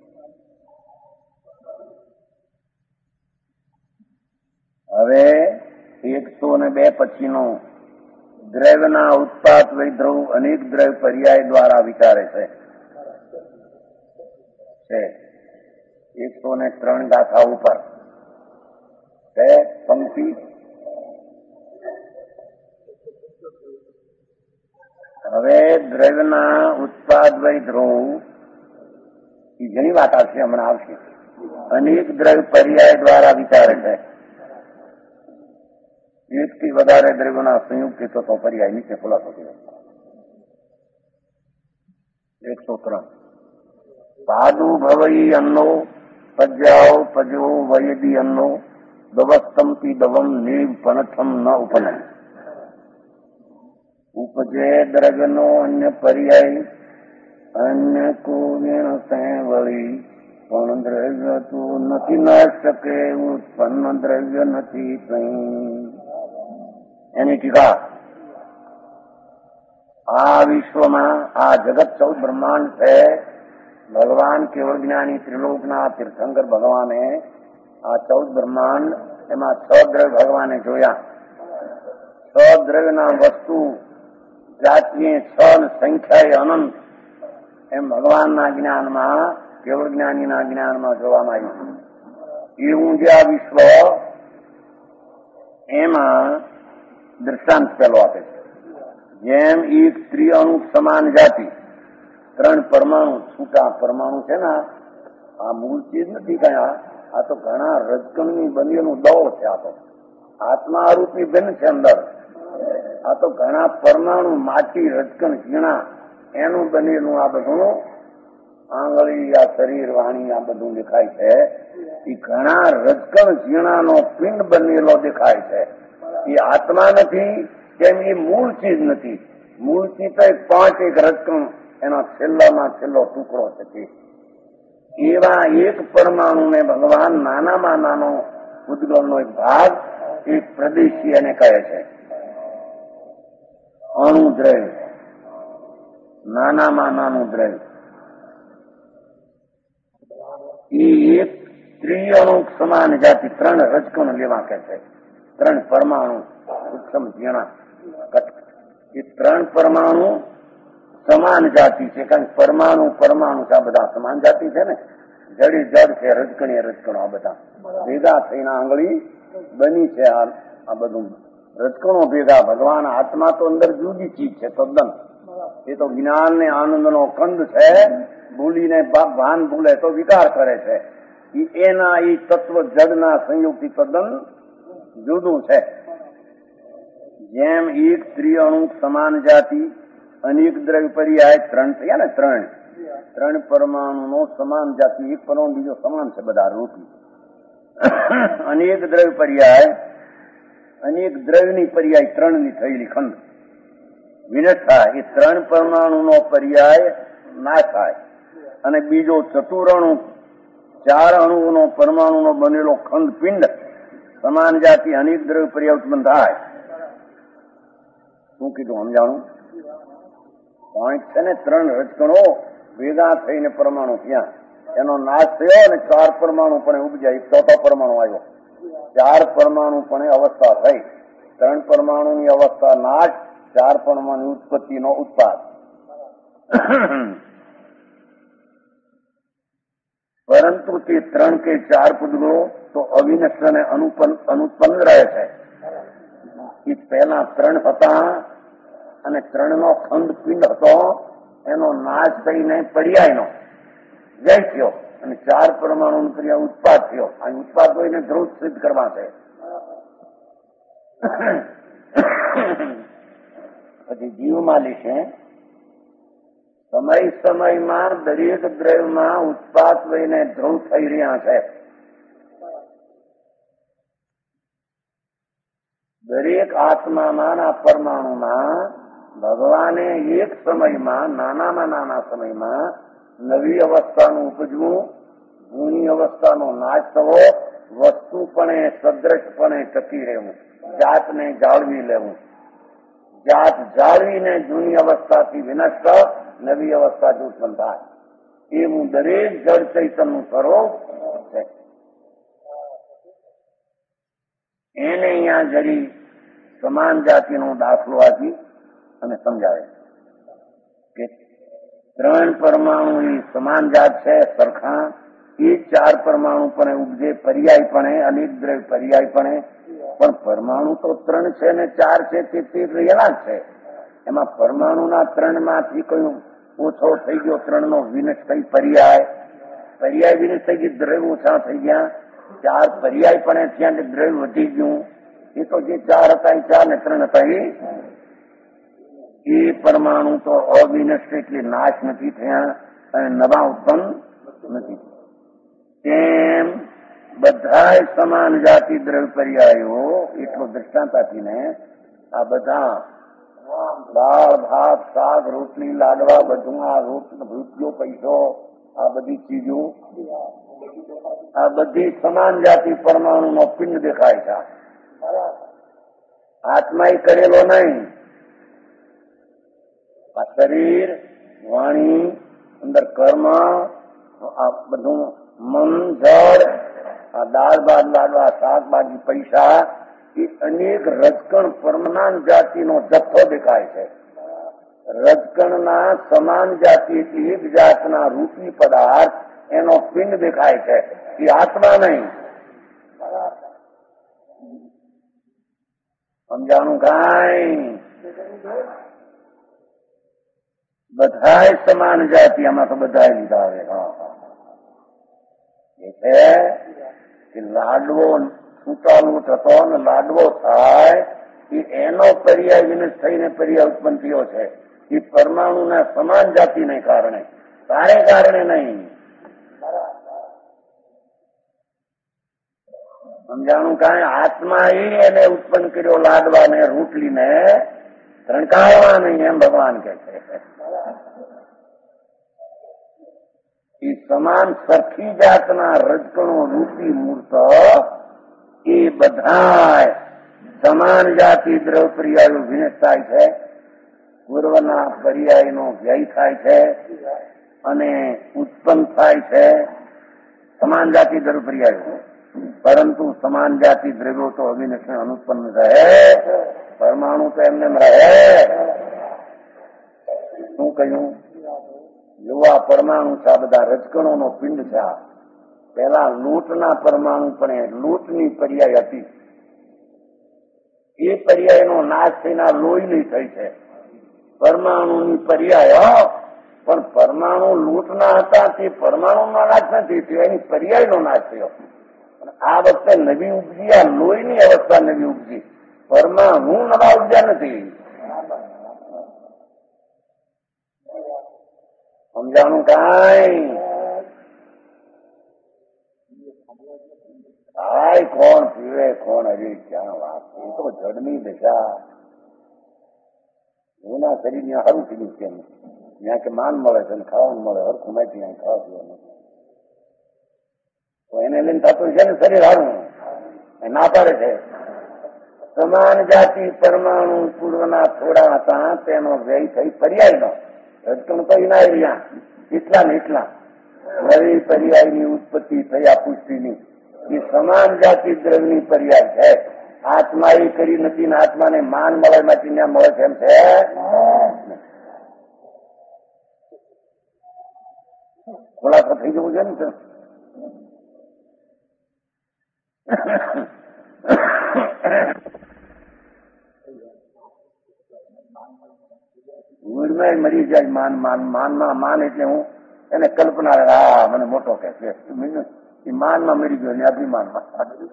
S2: હવે એકસો ને બે પછીનો દ્રવ્યના ઉત્પાદ વૈદ્રવ અનેક દ્રવ્ય પર્યાય દ્વારા વિચારે છે. એકસો ને ત્રણ ગાથા ઉપર છે પંક્તિ. હવે દ્રવ્યના ઉત્પાદ વૈદ્રવ એ ઘણી વાત આવશે, હમણાં આવશે. અનેક દ્રવ્ય પર્યાય દ્વારા વિચારે છે. એક થી વધારે દ્રવ્યોના સંયુક્ત તો પર્યાય નીચે ખુલાસો કર્યો. એકસો ત્રણ સાધુ ભવઈ અન્નો પજ્યાઓ પજો વયદી અન્નો દવસ્તમથી દવમ નિવ પનઠમ ન ઉપનય. ઉપજે દ્રવ્યનો અન્ય પર્યાય અન્ય કોણ વળી પણ દ્રવ્ય તો નથી ન શકે, ઉત્પન્ન દ્રવ્ય નથી કઈ. એની ટીકા આ વિશ્વમાં આ જગત ચૌદ બ્રહ્માંડ છે. ભગવાન કેવળ જ્ઞાની ત્રિલોકના તીર્થંકર ભગવાને આ ચૌદ બ્રહ્માંડ એમાં છ દ્રવ્ય ભગવાને જોયા. છ દ્રવ્યના વસ્તુ જાતીય છ સંખ્યાએ અનંત એમ ભગવાનના જ્ઞાનમાં કેવળ જ્ઞાનીના જ્ઞાનમાં જોવામાં આવ્યું. એવું જે આ વિશ્વ એમાં દૃષ્ટાંત પેલો આપે છે. જેમ એક ત્રિઅણુ સમાન જાતિ ત્રણ પરમાણુ છૂટા પરમાણુ છે ને આ મૂળ ચીજ નથી કયા, આ તો ઘણા રજકણની બનેલું દળ છે. આ તો આત્મા આરૂપી બેન છે અંદર. આ તો ઘણા પરમાણુ માટી રજકણ ઝીણા એનું બનેલું આ બધું આંગળી, આ શરીર, વાણી આ બધું દેખાય છે. એ ઘણા રજકણ ઝીણાનો પિંડ બનેલો દેખાય છે. એ આત્મા નથી, કેમ એ મૂળ ચીજ નથી. મૂળ ચીજ તો એક પાંચ એક રજકણ એના છેલ્લામાં છેલ્લો ટુકડો છે. એવા એક પરમાણુ ને ભગવાન નાનામાં નાનો ઉદ્ગમનો એક ભાગ એક પ્રદેશી એને કહે છે. અણુ દ્રવ્ય, નાનામાં નાનું દ્રવ્ય. એ એક ત્રિઅણુ સમાન જાતિ ત્રણ રજકણ લેવા કે છે. ત્રણ પરમાણુ સૂક્ષ્મ ઝીણા એ ત્રણ પરમાણુ સમાન જાતિ છે. કારણ કે પરમાણુ પરમાણુ આ બધા સમાન જાતિ છે ને. જડી જડ છે, રજકણીય રજકણો આ બધા ભેગા થઈને આંગળી બની છે. આ બધું રજકણો ભેગા. ભગવાન આત્મા તો અંદર જુદી ચીજ છે તદ્દન. એ તો જ્ઞાન ને આનંદ નો કંદ છે. ભૂલીને ભાન ભૂલે તો વિકાર કરે છે. એના એ તત્વ જડના સંયુક્તિ તદ્દન જુદું છે. જેમ એક ત્રિઅણુ સમાન જાતિ અનેક દ્રવ્ય પર્યાય ત્રણ થયા ને, ત્રણ ત્રણ પરમાણુ નો સમાન જાતિ એક પરમાણુ બીજો સમાન છે બધા રૂપી. અનેક દ્રવ્ય પર્યાય અનેક દ્રવ્યની પર્યાય ત્રણ ની થયેલી ખંડ વિનષ્ટ થાય. એ ત્રણ પરમાણુ નો પર્યાય ના થાય અને બીજો ચતુરણુ ચાર અણુનો પરમાણુ નો બનેલો ખંડ પિંડ સમાન જાતિ અનેક દ્રવ્ય પર્યાય ઉત્પન્ન થાય. શું કીધું સમજાણું? પોઈન્ટ છે ને, ત્રણ રજકણો ભેગા થઈને પરમાણુ થયા, એનો નાશ થયો અને ચાર પરમાણુ પણ ઉપજ્યા. એક ચોથો પરમાણુ આવ્યો. ચાર પરમાણુ પણ અવસ્થા થઈ. ત્રણ પરમાણુની અવસ્થા નાશ, ચાર પરમાણુ ઉત્પત્તિનો ઉત્પાદ. પરંતુ તે ત્રણ કે ચાર પુદ્ગલો તો અવિનષ્ટ અને અનુત્પન્ન રહે છે. એ પહેલા ત્રણ હતા અને ત્રણ નો ખંડ પિંડ હતો, એનો નાશ થઈને પર્યાયનો જય થયો અને ચાર પરમાણુ પર્યાય ઉત્પાદ થયો. આ ઉત્પાદ કોઈને ધ્રુવ સિદ્ધ કરવા છે. પછી જીવમાં લીશે સમય સમયમાં દરેક દ્રવ્યમાં ઉત્પાદ લઈને ધ્રુવ થઈ રહ્યા છે. દરેક આત્માના પરમાણુમાં ભગવાને એક સમયમાં નાનામાં નાના સમયમાં નવી અવસ્થાનું ઉપજવું, જૂની અવસ્થાનો નાશ થવો, વસ્તુપણે સદ્રશપણે ટકી રહેવું, જાતને જાળવી લેવું. જાત જાળવીને જૂની અવસ્થાથી વિનષ્ટ નવી અવસ્થા જ ઉત્પન્ન થાય. એવું દરેક જળ ચૈતન્યનું સ્વરૂપ છે. એને અહીંયા જડી સમાન જાતિનો દાખલો આપી અને સમજાવે કે ત્રણ પરમાણુ સમાન જાત છે, સરખા. એ ચાર પરમાણુ પણ ઉપજે પર્યાયપણે, અનેક દ્રવ્ય પર્યાયપણે. પણ પરમાણુ તો ત્રણ છે ને ચાર છે તે રહેલા જ છે. એમાં પરમાણુના ત્રણ માંથી કયું ઓછો થઈ ગયો, ત્રણ નો વિનષ્ટ થઈ પર્યાય પર્યાય વિનષ્ટ થઈ ગઈ, દ્રવ્ય ઓછા થઈ ગયા. ચાર પર્યાય પણ થયા ને દ્રવ્ય વધી ગયું. એ તો જે ચાર હતા એ ચાર ને ત્રણ હતા એ પરમાણુ તો અવિનષ્ટ એટલે નાશ નથી થયા અને નવા ઉત્પન્ન નથી. તેમ બધા સમાન જાતિ દ્રવ્ય પર્યાયો એટલો દ્રષ્ટાંત આપીને આ બધા દાળ ભાત શાક રોટલી લાડવા બધું આ રૂપિયો પૈસો આ બધી ચીજો આ બધી સમાન જાતિ પરમાણુ નો પિંડ દેખાય છે. આત્મા કરેલો નહીં. આ શરીર વાણી અંદર કર્મ આ બધું મન જળ આ દાળ ભાત લાડવા શાકભાજી પૈસા એ અનેક રજકણ પરમાન જાતિનો જથ્થો દેખાય છે. રજકણના સમાન જાતિ એક જાતના રૂપી પદાર્થ એનો પિંડ દેખાય છે. એ આત્મા નહીં. સમજાણું કાંઈ? બધાય સમાન જાતિ, આમાં તો બધાય લીધા આવે. હા એ છે કે લાડવો છૂટાલૂટ હતો ને લાડવો થાય એ એનો પર્યાય વિનિત થઈને પર્યાય ઉત્પન્ન થયો છે. એ પરમાણુના સમાન જાતિને કારણે, તારે કારણે નહીં. સમજાણું? કાંઈ આત્મા એને ઉત્પન્ન કર્યો લાડવાને રોટલીને ત્રણકાળવા નહીં, એમ ભગવાન કહે છે. એ સમાન સરખી જાતના રજકણો રૂપી મૂર્ત એ બધા સમાન જાતિ દ્રવ પર્યાયો વિનિત થાય છે. પૂર્વના પર્યાયનો વ્યય થાય છે અને ઉત્પન્ન થાય છે સમાન જાતિ દ્રવ પર્યાયો. પરંતુ સમાન જાતિ દ્રવ્યો તો અવિનિત અનુત્પન્ન રહે, પરમાણુ તો એમને રહે. શું કહ્યું? યુવા પરમાણુ છે, આ બધા રજકણોનો પિંડ છે. પેલા લૂંટના પરમાણુ પણ લૂંટની પર્યાય હતી. એ પર્યાયનો નાશ થઈને લોહીની થઈ છે. પરમાણુની પર્યાય પણ પરમાણુ લૂંટના હતા તે પરમાણુનો નાશ નથી થયો, એની પર્યાયનો નાશ થયો. આ વખતે નવી ઉપજી, આ લોહીની અવસ્થા નવી ઉપજી, પરમાણુ નવા ઉપજ્યા નથી. સમજાણું? કાંઈ કાંઈ કોણ પીવે કોણ હરી ક્યાં વાત? એ તો જડની દશા. એના શરીર સારું પીધું છે, ત્યાં કે માન મળે છે, ખાવાનું મળે, હરખું માહિતી ત્યાં ખાવા પીવાનું, તો એને લઈને થતું છે ને શરીર સારું. એ ના પાડે છે. સમાન જાતિ પરમાણુ પૂર્વના થોડા હતા, તેનો વ્યય થઈ પર્યાયનો. રજકણ તો એના રહ્યા એટલા ને એટલા. નવી પર્યાયની ઉત્પત્તિ થયા પુષ્ટિની એ સમાન જાતિ દ્રવ્યની પર્યાય છે. આત્મા એ કરી નથી ને આત્માને માન મળે માંથી ત્યાં મળે છે એમ છે. ખુલાસો થઈ જવું છે ને. ગુરમે મરી જાય માન માન માનમાં માન એટલે હું એને કલ્પના, હા મને મોટો કે છે એ માનમાં મરી ગયો ને અભિમાનમાં.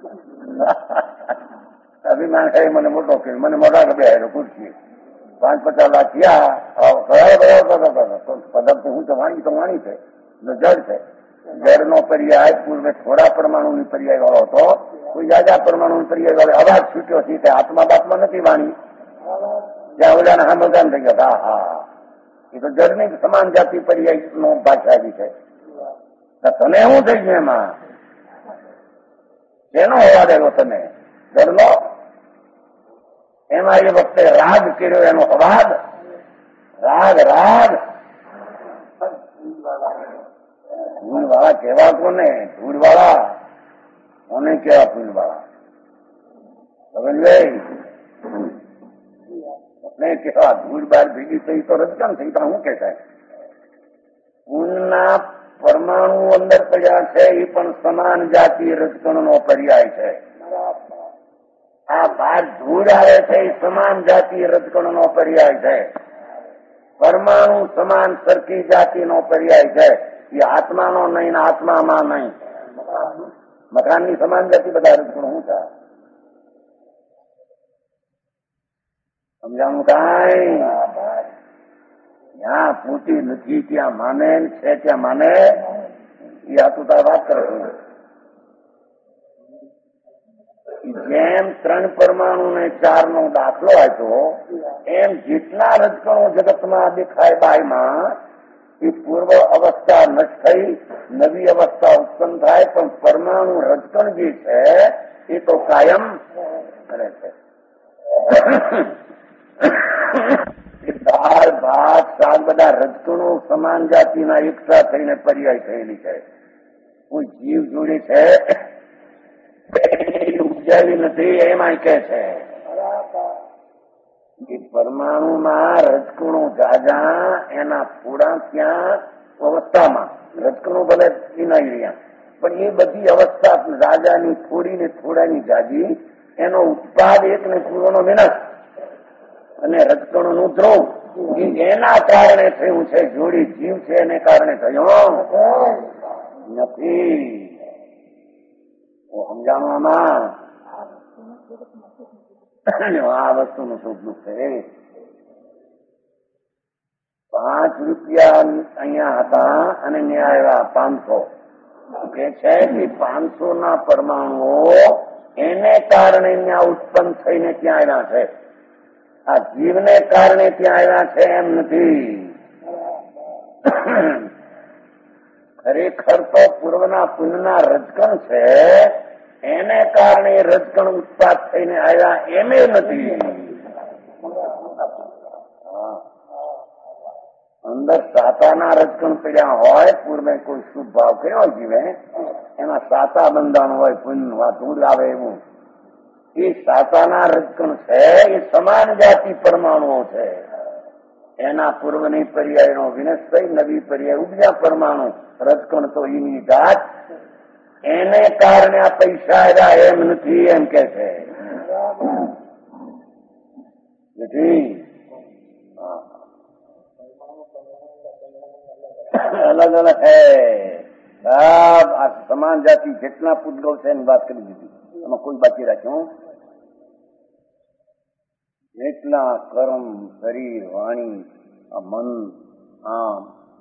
S2: અભિમાન કહે મને મોટો કે મને મોટા બે ખુરશી પાંચ પચાસ લાખ થયા પદમ તો હું તો વાણી તો વાણી છે, જળ છે. જળનો પર્યાય પૂર્વે થોડા પરમાણુની પર્યાય વાળો હતો, કોઈ જાજા પરમાણુ પર્યાય વાળો અવાજ છૂટ્યો છે તે આત્મા બાતમાં નથી વાણી. જ્યાં ઓલાને હા મજાન થઈ ગયા. હા હા એ તો જળની સમાન જાતિ પર્યાય નો ભાષા છે. તને શું થઈ ગયું એમાં? શેનો અવાજ આવ્યો તને? જળનો. એમાં એ વખતે રાગ કર્યો એનો અવાજ. રાગ રાગ ધૂળ વાળા કેવા કોને? ધૂળ વાળા કોને કેવા? ફૂલ વાળા સમજભાઈ ને કેવા? ધૂળ બાર ભેગી થઈ તો રજકણ થઈ તો શું કે થાય? ફૂલના પરમાણુ અંદર પડ્યા છે એ પણ સમાન જાતિ રજકણનો પર્યાય છે. આ બાર ધૂળ આવે છે એ સમાન જાતિ રજકણનો પર્યાય છે. પરમાણુ સમાન સરખી જાતિનો પર્યાય છે. એ આત્માનો નહીં ને આત્મામાં નહીં. મકાનની સમાન જાતિ બધા રજકણો શું છે? સમજાણું? કાંઈ ત્યાં પૂરતી નથી ત્યાં માને છે, ત્યાં માને એ આતું તાર વાત કરે. જેમ ત્રણ પરમાણુ ને ચાર નો દાખલો આપ્યો એમ જેટલા રજકણો જગતમાં દેખાય બાયમાં એ પૂર્વ અવસ્થા નષ્ટ થઈ નવી અવસ્થા ઉત્પન્ન થાય, પણ પરમાણુ રજકણ જે છે એ તો કાયમ કરે છે. દાળ ભાત શાક બધા રજકણો સમાન જાતિના એકઠા થઈને પર્યાય થયેલી છે. કોઈ જીવ જોડે છે ઉપજાવી નથી એમાં કે છે કે પરમાણુમાં રજકણો જાજા એના થોડા ત્યાં અવસ્થામાં રજકણો ભલે નહીં રહ્યા પણ એ બધી અવસ્થા રાજાની થોડી ને થોડાની જાજી એનો ઉત્પાદ એક ને પૂરોનો વિનાશ અને રજકણોનું ધ્રુવ એના કારણે થયું છે. જોડી જીવ છે એને કારણે થયો નથી. સમજાણું આમાં આ વસ્તુનું સુખ દુઃખ છે. પાંચ રૂપિયા અહીંયા હતા અને ન્યા આવ્યા પાંચસો. કે છે કે પાંચસો ના પરમાણુઓ એને કારણે ત્યાં ઉત્પન્ન થઈને ત્યાં આવ્યા છે. આ જીવને કારણે ત્યાં આવ્યા છે એમ નથી. ખરેખર તો પૂર્વના પુણ્યના રજકણ છે, એને કારણે રજકણ ઉત્પાદ થઈને આવ્યા એમ નથી. અંદર સાતાના રજકણ પડ્યા હોય, પૂર્વે કોઈ શુભ ભાવ કર્યો જીવે એમાં સાતા બંધાણ હોય, પુણ્ય દૂર આવે એવું. એ સાતાના રજકણ છે, એ સમાન જાતિ પરમાણુઓ છે. એના પૂર્વની પર્યાયનો વિનાશ થઈ નવી પર્યાય ઉપજા પરમાણુ રજકણ તો એની જાત, એને કારણે આ પૈસા આવ્યા એમ નથી એમ કે છે. અલગ અલગ હે આ સમાન જાતિ જેટલા પૂતગલ છે એની વાત કરી દીધી. એમાં કોઈ બાકી રાખ્યું? જેટલા કર્મ, શરીર, વાણી, આ મન, આમ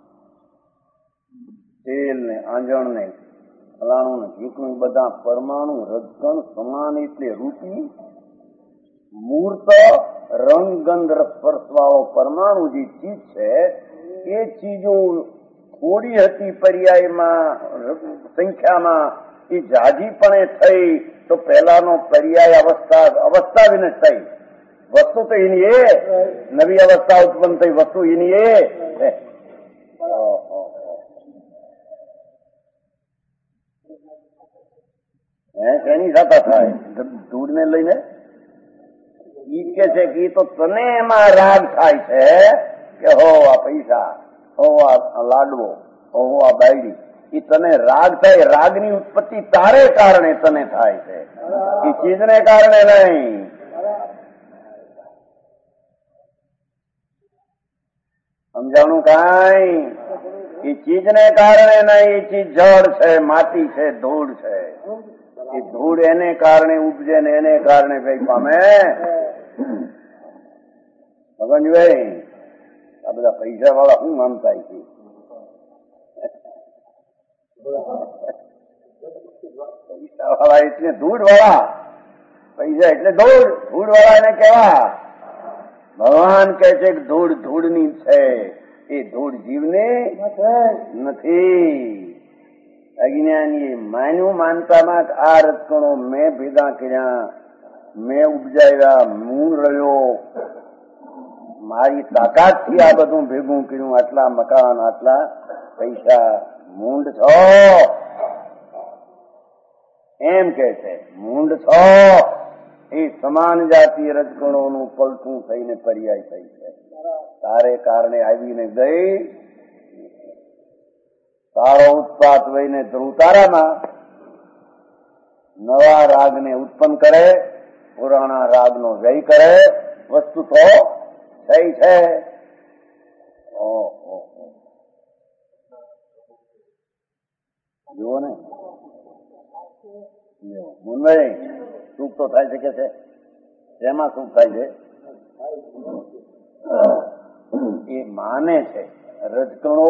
S2: તેલ ને આંજણ ને ફલાણું ને ઢીકણું બધા પરમાણુ રજકણ સમાન એટલે રૂપી મૂર્ત રંગ ગંધ સ્પર્શવાળો પરમાણુ જે ચીજ છે એ ચીજો થોડી હતી પર્યાયમાં સંખ્યામાં, એ જાજીપણે થઈ તો પહેલાનો પર્યાય અવસ્થા અવસ્થા વિનાશ થઈ. વસ્તુ તો એની એ નવી અવસ્થા ઉત્પન્ન થઈ, વસ્તુ એની એ એની સાથે થાય. ધૂળ ને લઈને ઈ કે છે કે તો તને એમાં રાગ થાય છે કે હો આ પૈસા, હો આ લાડવો, હો આ બાયડી, એ તને રાગ થાય. રાગની ઉત્પત્તિ તારે કારણે તને થાય છે, એ ચીજને કારણે નહીં. સમજાણું કાંઈ? એ ચીજને કારણે નહીં. એ ચીજ જળ છે, માટી છે, ધૂળ છે. એ ધૂળ એને કારણે ઉપજે ને એને કારણે કઈ પામે. ભગવાનભાઈ આ બધા પૈસા વાળા શું માનતા છે? પૈસા વાળા એટલે ધૂળ વાળા, પૈસા એટલે ધૂળ, ધૂળ વાળા એને કેવા? ભગવાન કહે છે કે ધૂળ ધૂળની છે, એ ધૂળ જીવની નથી. અજ્ઞાની માન્યું માનતામાં આ રજકણો મેં ભેગા કર્યા, મેં ઉપજાવ્યા, હું રહ્યો, મારી તાકાતથી આ બધું ભેગું કર્યું, આટલા મકાન, આટલા પૈસા, મૂંડ છો એમ કે છે. મૂંડ છો. એ સમાન જાતિ રજકણોનું પલટું થઈને પર્યાય થઈ છે. તારે કારણે આવીને ગઈ. તારો ઉત્પાત વહીને ધ્રુવ તારામાં નવા રાગને ઉત્પન્ન કરે, પુરાણા રાગનો વ્યય કરે. વસ્તુ તો થઈ છે. જુઓ ને મુંબઈ સુખ તો થાય છે કે છે? શેમાં સુખ થાય છે? એ માને છે રજકણો,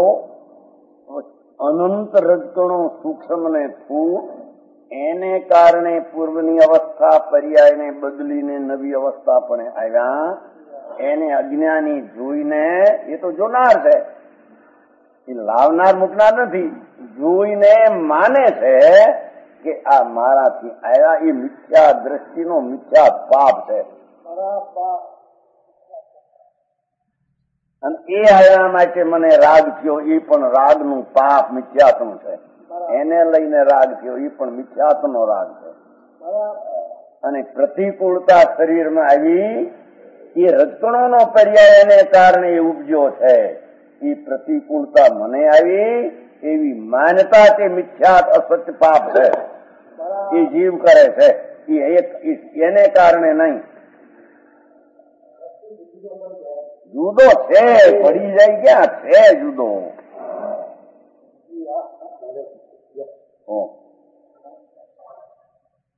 S2: અનંત રજકણો સૂક્ષ્મ ને સ્થૂળ, એને કારણે પૂર્વની અવસ્થા પર્યાયને બદલીને નવી અવસ્થા પણ આવ્યા. એને અજ્ઞાની જોઈને, એ તો જોનાર છે, એ લાવનાર મૂકનાર નથી. જોઈને માને છે કે આ મારાથી આવ્યા. એ મિથ્યા દ્રષ્ટિનો મિથ્યા પાપ છે. અને એ આવ્યા માટે મને રાગ થયો, એ પણ રાગનું પાપ મિથ્યાત્મ છે. એને લઈને રાગ થયો, એ પણ મિથ્યાત્મનો રાગ છે. અને પ્રતિકૂળતા શરીરમાં આવી, એ રજકણોનો પર્યાય એને કારણે ઉપજ્યો છે. એ પ્રતિકૂળતા મને આવી એવી માન્યતા તે મિથ્યાત અસત્ય પાપ છે. એ જીવ કરે છે, એને કારણે નહીં. જુદો છે, પડી જાય ક્યાં છે જુદો?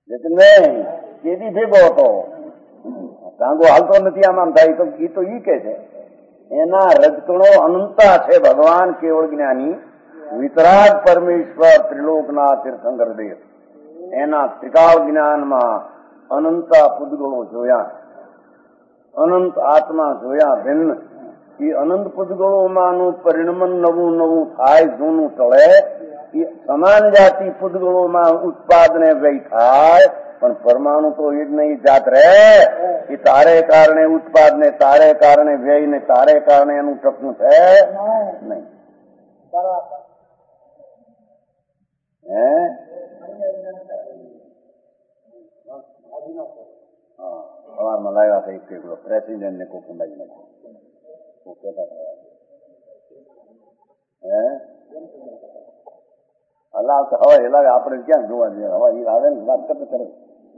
S2: નહીં કેદી ભેગો હતો ટાંગો હાલતો નથી આમ આમ થાય તો એ તો ઈ કે છે એના રજકણો અનંતા છે. ભગવાન કેવળ જ્ઞાની વિતરાગ પરમેશ્વર ત્રિલોકના તીર્થંકર દેવ એના ત્રિકાળ જ્ઞાનમાં અનંતા પૂતગળો જોયા, અનંત આત્મા જોયા ભિન્ન. એ અનંત પૂતગળોમાંનું પરિણમન નવું નવું થાય, જૂનું ટળે. એ સમાન જાતિ પૂતગળોમાં ઉત્પાદને વ્યય થાય, પણ પરમાણુ તો એ જ નહીં જાત રહે. એ તારે કારણે ઉત્પાદને, તારે કારણે વ્યય ને તારે કારણે એનું ટકનું છે નહીં. હે સવારમાં લાવ્યા હતા એક ટેકડો પ્રેસિડેન્ટ ને કોઈ કુંડાઈ નથી કેતા હે હલા હવા હેલાવે આપણે ક્યાં જોવા જઈએ. હવા એ આવે ને વાત કરતા કરે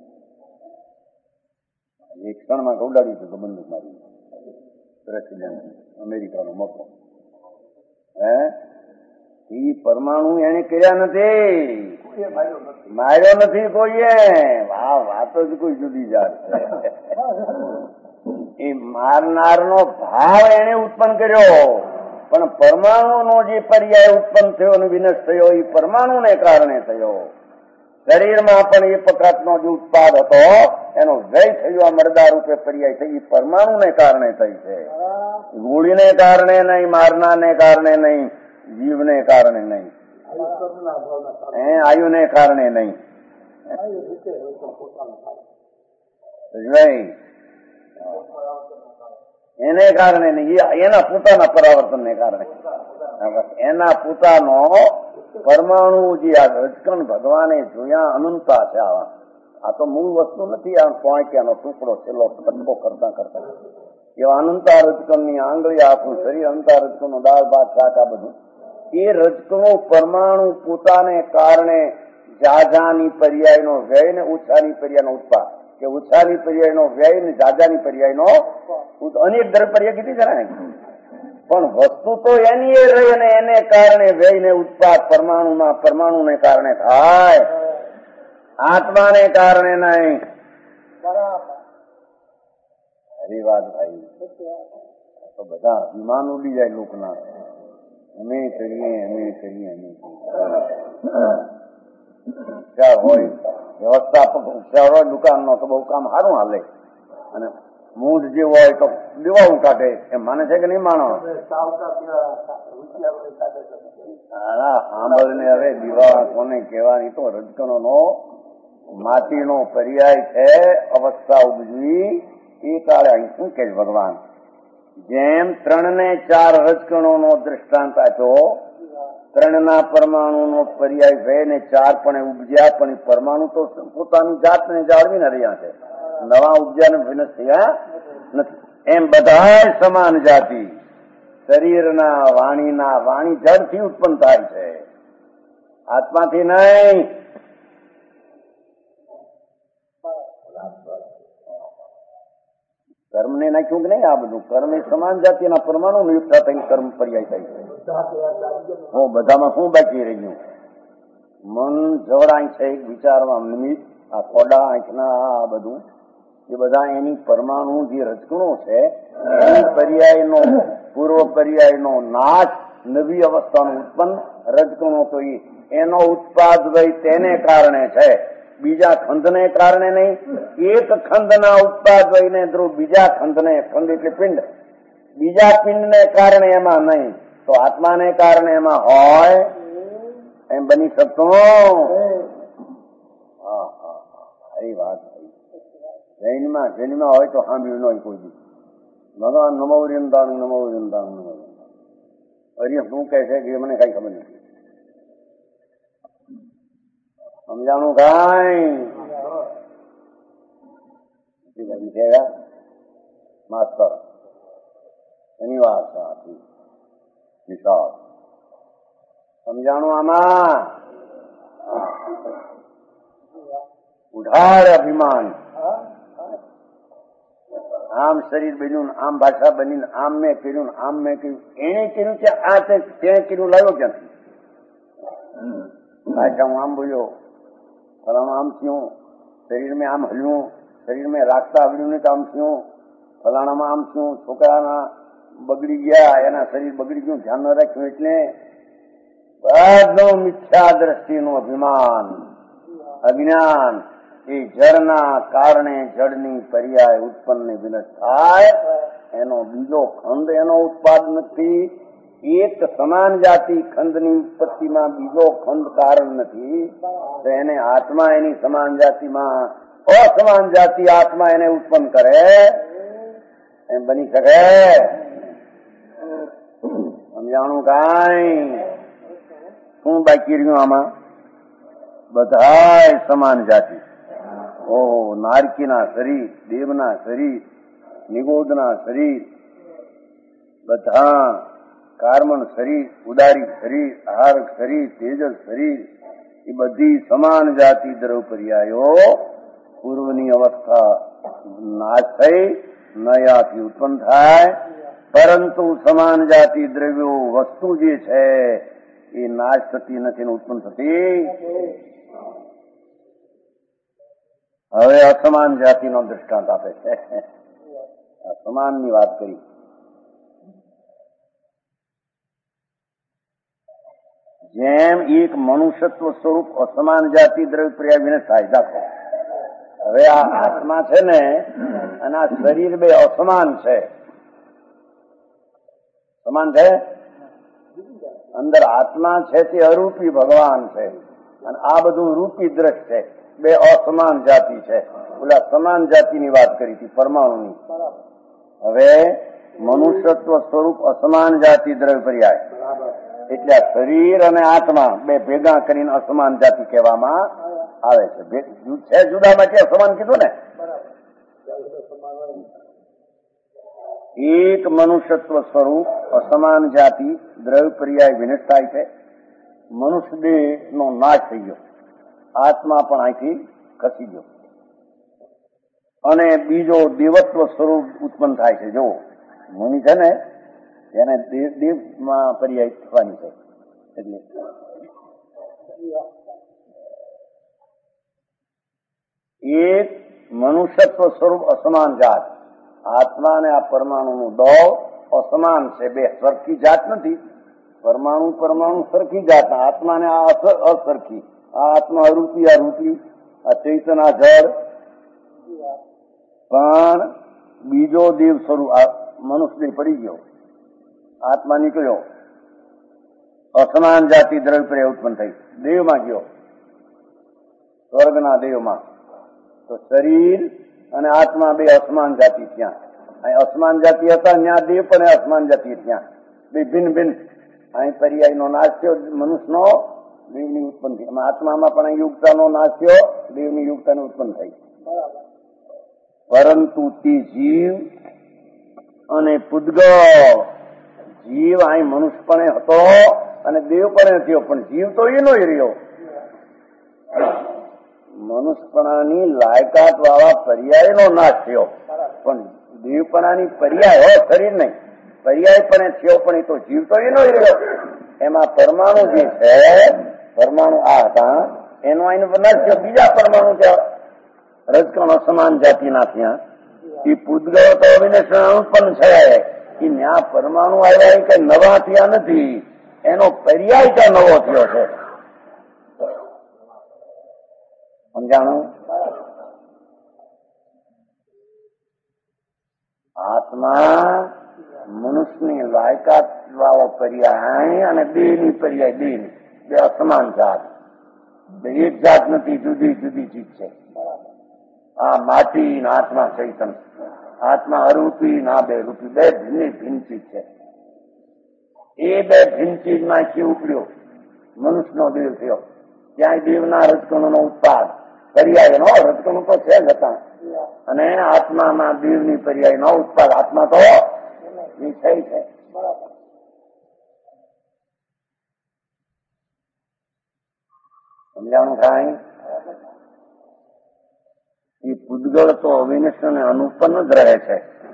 S2: એક ક્ષણમાં કૌડાડી છે તો બંદૂક મારી પ્રેસિડેન્ટ અમેરિકાનો મોટો. હે એ પરમાણુ એને કર્યા નથી, માર્યો નથી કોઈએ. વાહ વાત જ કોઈ જુદી જાત છે. એ મારનારનો ભાવ એને ઉત્પન્ન કર્યો, પણ પરમાણુનો જે પર્યાય ઉત્પન્ન થયો અને વિનાશ થયો એ પરમાણુને કારણે થયો. શરીરમાં પણ એ પ્રકારનો જે ઉત્પાદ હતો એનો વ્યય થયો આ મરદા રૂપે પર્યાય થઈ, એ પરમાણુને કારણે થઈ છે. ગોળીને કારણે નહીં, મારનારને કારણે નહીં, જીવને કારણે નહીં, આયુને કારણે નહીં. એને કારણે નહીં, એના પોતાના પરાવર્તનને કારણે. એના પોતાનો પરમાણુ જે આ રજકણ ભગવાને જોયા અનંતા છે. આવા આ તો મૂળ વસ્તુ નથી, આ પોઈન્ટનો ટુકડો છેલ્લો ટકો કરતા કરતા એવા અનંતા રજકણની આંગળી, આપણું શરીર અનંતા રજકણનો દાળ ભાત શાક આ બધું. એ રજકણો પરમાણુ પોતાને કારણે જાજાની પર્યાયનો વ્યય ને ઓછાની પર્યાયનો ઉત્પાદ, કે ઓછાની પર્યાયનો વ્યય ને જાજાની પર્યાયનો અનેક દર પર્યાય કીધી છે ને. પણ વસ્તુ તો એની એ રહી અને એને કારણે વ્યય ને ઉત્પાદ પરમાણુમાં પરમાણુને કારણે થાય, આત્માને કારણે નહીં. હરી વાત ભાઈ, તો બધા અભિમાન ઉડી જાય લોકના. અમે કરીએ અમે કરીએ અમે હોશિયાર હોય, વ્યવસ્થાપક હોશિયાર હોય દુકાનનો તો બહુ કામ સારું હાલે, અને મૂઢ જે હોય તો દીવાવું કાઢે. એમ માને છે કે નહીં માનો? સાંભળને હવે દીવા કોને કહેવાની? તો રજકણો નો માટીનો પર્યાય છે. અવસ્થા ઉપજવી એ કાળે અહીં શું કે ભગવાન જેમ ત્રણ ને ચાર રજકણો નો દ્રષ્ટાંત આપ્યો, ત્રણ ના પરમાણુ નો પર્યાય બે ને ચાર પણ ઉપજ્યા, પણ પરમાણુ તો પોતાની જાતને જાળવીને રહ્યા છે, નવા ઉપજ્યા ને વિનાશ થયા નથી. એમ બધા સમાન જાતિ શરીરના વાણીના, વાણી જળથી ઉત્પન્ન થાય છે, આત્માથી નહીં. કર્મ ને નાખ્યું કે નહીં? આ બધું કર્મ એ સમાન જાતિના પરમાણુ યુક્ત થઈને કર્મ પર્યાય થાય છે. હું બધામાં શું બાકી રહી ગયું? મન જવડાય છે વિચારવા નિમિત્ત, આ થોડા આંખના આ બધું એ બધા એની પરમાણુ જે રજકણો છે એની પર્યાયનો પૂર્વ પર્યાયનો નાશ, નવી અવસ્થાનું ઉત્પન્ન રજકણો તો એનો ઉત્પાદ વય તેને કારણે છે, બીજા ખંડને કારણે નહીં. એક ખંડના ઉત્પાદ વયને ધ્રુવ બીજા ખંડને, ખંડ એટલે પિંડ, બીજા પિંડને કારણે એમાં નહીં, તો આત્માને કારણે એમાં હોય એમ બની શકતો. હા હા હા એ વાત જૈનમાં જૈનમાં હોય તો સાંભળ્યું ન હોય કોઈ બી ભગવાન નમો વૃંદાવન નમો વૃંદાવન નમો હરિ શું કહે છે કે મને કઈ ખબર નથી. સમજાણું કઈ માસ્તર શનિવાર વિશાળ સમજાણું આમાં ઉઢાડ અભિમાન. આમ શરીર બન્યું, આમ ભાષા બની, આમ મેં કર્યું, આમ મેં કર્યું, એને કર્યું છે આ તે કર્યું લાવ્યો ક્યાંથી? ભાષા હું આમ બોલ્યો, ફલાણું આમ થયું, શરીર મેં આમ હલ્યું, શરીર મેં રાખતા આવડ્યું નહીં તો આમ થયું, ફલાણામાં આમ થયું, છોકરાના બગડી ગયા, એના શરીર બગડી ગયું, ધ્યાન ન રાખ્યું એટલે બધું મિથ્યા દ્રષ્ટિનું અભિમાન, અજ્ઞાન, એ જળના કારણે જળની પર્યાય ઉત્પન્ન વિનષ્ટ થાય. એનો બીજો ખંડ એનો ઉત્પાદ નથી. એક સમાન જાતિ ખંડની ઉત્પત્તિમાં બીજો ખંડ કારણ નથી, તો એને આત્મા એની સમાન જાતિમાં અસમાન જાતિ આત્મા એને ઉત્પન્ન કરે એમ બની શકે? સમજાણું? કાંઈ શું બાકી રહ્યું આમાં? બધાય સમાન જાતિ. ઓહો, નારકીના શરીર, દેવના શરીર, નિગોદના શરીર, બધા કાર્મણ શરીર, ઉદારી શરીર, આહારક શરીર, તેજસ શરીર, એ બધી સમાન જાતિ દ્રવ્ય પર્યાયો પૂર્વની અવસ્થા નાશ થઈ નયાથી ઉત્પન્ન થાય. પરંતુ સમાન જાતિ દ્રવ્યો વસ્તુ જે છે એ નાશ થતી નથી ને ઉત્પન્ન થતી. હવે અસમાન જાતિનો દૃષ્ટાંત આપે છે. સમાનની વાત કરી. જેમ એક મનુષ્યત્વ સ્વરૂપ અસમાન જાતિ દ્રવ્ય પર્યાય વિનષ્ટ થાય. દાખલો હવે આ આત્મા છે ને અને આ શરીર બે અસમાન છે. સમાન છે? અંદર આત્મા છે તે અરૂપી ભગવાન છે અને આ બધું રૂપી દ્રષ્ટ છે. બે અસમાન જાતિ છે. ઓલા સમાન જાતિની વાત કરી હતી, પરમાણુની. હવે મનુષ્યત્વ સ્વરૂપ અસમાન જાતિ દ્રવ્ય પર્યાય એટલે આ શરીર અને આત્મા બે ભેગા કરીને અસમાન જાતિ કહેવામાં આવે છે. છે જુદામાં છે અસમાન કીધું ને. એક મનુષ્યત્વ સ્વરૂપ અસમાન જાતિ દ્રવ્ય પર્યાય વિનષ્ટ થાય છે. મનુષ્ય દેહ નો નાશ થઈ ગયો, આત્મા પણ અહીંથી ખસી ગયો અને બીજો દેવત્વ સ્વરૂપ ઉત્પન્ન થાય છે. જો મુનિ છે ને એને દેવમાં પર્યાય થવાની છે. એટલે એક મનુષ્યત્વ સ્વરૂપ અસમાન જાત, આત્મા અને આ પરમાણુનું દોવ અસમાન છે. બે સરખી જાત નથી. પરમાણુ પરમાણુ સરખી જાત, આત્મા ને આ અસરખી. આ આત્મા અરૂપી, આ રૂપી, આ ચૈતન, આ જળ. પણ બીજો દેવ સ્વરૂપ આ મનુષ્ય પડી ગયો, આત્મા નીકળ્યો, અસમાન જાતિ દ્રવ્ય પર્યાય ઉત્પન્ન થઈ, દેવમાં ગયો, સ્વર્ગના દેવમાં. તો શરીર અને આત્મા બે અસમાન જાતિ ત્યાં. અહીં અસમાન જાતિ હતા, ત્યાં દેવ પણ અસમાન જાતિ ત્યાં. બે ભિન્ન ભિન્ન. અહીં પર્યાયનો નાશ થયો મનુષ્યનો, દેવની ઉત્પન્ન થઈ. આત્મામાં પણ યુગતાનો નાશ થયો, દેવની યુગતાની ઉત્પન્ન થઈ. પરંતુ તે જીવ અને પૂદગળ, જીવ અહીં મનુષ્ય પણ હતો અને દેવ પણ થયો, પણ જીવ તો એનો રહ્યો. મનુષ્યપણાની લાયકાત વાળા પર્યાયનો નાશ થયો, પણ દેવપણાની પર્યાય હો શરીર નહીં, પર્યાય પણ થયો, પણ એ તો જીવ તો એનો રહ્યો. એમાં પરમાણુ જે છે, પરમાણુ આ હતા એનો અહીં નાશ થયો. બીજા પરમાણુ ત્યાં રજકણ અસમાન જાતિના ત્યાં એ પૂદગળો તો અવિનાશ ઉત્પન્ન થયા. એ ન્યા પરમાણુ આવ્યા એ કઈ નવા થયા નથી, એનો પર્યાય ત્યાં નવો થયો છે. સમજાણું? આત્મા મનુષ્યની લાયકાત વાળો પર્યાય અને દેહની પર્યાય, દેહની બે અસમાન જાત, બે એક જાત નથી, જુદી જુદી ચીજ છે. આ માટી ના આત્મા ચૈતન, આત્મા અરૂપી ના બે રૂપી, બે ભિન્ન ભિન્ન ચીજ છે. એ બે ભિન્ન ચીજ માંથી ઉપડ્યો મનુષ્યનો દેવ થયો. ત્યાં દેવના રજકણો નો ઉત્પાદ પર્યાય નો, રજકણો તો છે જ હતા, અને આત્મામાં દેવની પર્યાય નો ઉત્પાદ. આત્મા તો નિશ્ચય છે. સમજાણું? થાય એ પૂદગળ તો અવિનશ્ય અને અનુપન્ન જ રહે છે.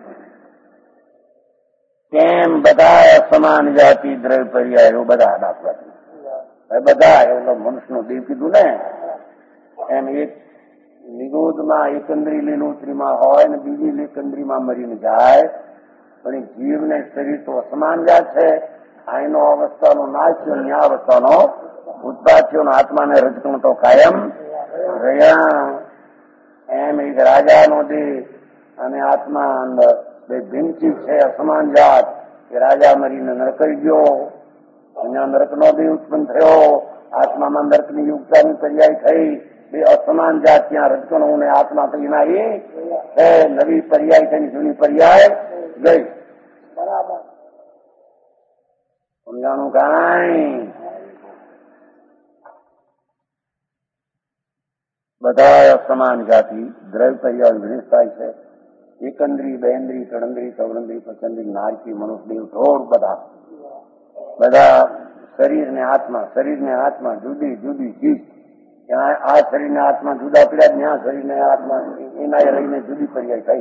S2: તેમ બધા સમાન જાતિ દ્રવ્ય પર્યાયો બધા દાખલા બધા એવું મનુષ્યનું દેવ કીધું ને, એમ એક નિરોધમાં એકંદરી લીલોતરીમાં હોય ને બીજી લેકંદરીમાં મરીને જાય, પણ એ જીવને શરીર તો અસમાન જાત છે. આઈનો અવસ્થાનો નાશ થયો, ન્યા અવસ્થાનો ઉત્પાદ થયો, આત્માને રજકણ તો કાયમ રહ્યા. એમ એક રાજાનો દેહ અને આત્મા અંદર બે ભિન્નચી છે, અસમાન જાત. કે રાજા મરીને નરકાઈ ગયો, અહીંયા નરકનો દેહ ઉત્પન્ન થયો, આત્મામાં નરકની યુક્તાની પર્યાય થઈ. બે અસમાન જાત ત્યાં રજકણો ને આત્મા તો એના એ છે. નવી પર્યાય થઈને જૂની પર્યાય ગઈ. બરાબર સમજાણું કાંઈ? બધા અસમાન જાતિ દ્રવ્ય પર્યાય વિનિષ થાય છે. એકંદરી, બેન્દ્રી, તડંદરી, સવરંદરી, પચંદરી, નારકી, મનુષ્ય, દેવ, ઢોર બધા બધા શરીર ને આત્મા, શરીર ને આત્મા જુદી જુદી ચીજ. ત્યાં આ શરીર ને આત્મા જુદા પડ્યા, ત્યાં શરીર ને આત્મા એના રહીને જુદી પર્યાય થઈ.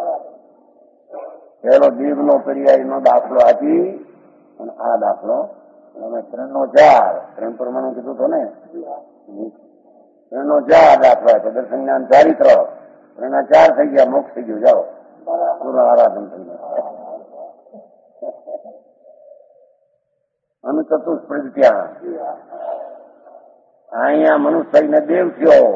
S2: પહેલો દેવ નો પર્યાય નો દાખલો આપી અને આ દાખલો અમે ત્રણ નો ચાર ત્રણ પરમાણુ કીધું હતો ને, ત્રણ નો ચાર દાખલો આપ્યો. દર્શન જ્ઞાન ચારિત્ર એના ચાર થઈ ગયા, મોક્ષ થઈ ગયું. જાઓ પૂર્ણ આરાધન થઈ ગયા. અનુ ચતુષ્પ્રજ ત્યાં અહીંયા મનુષ્ય ને દેવ થયો.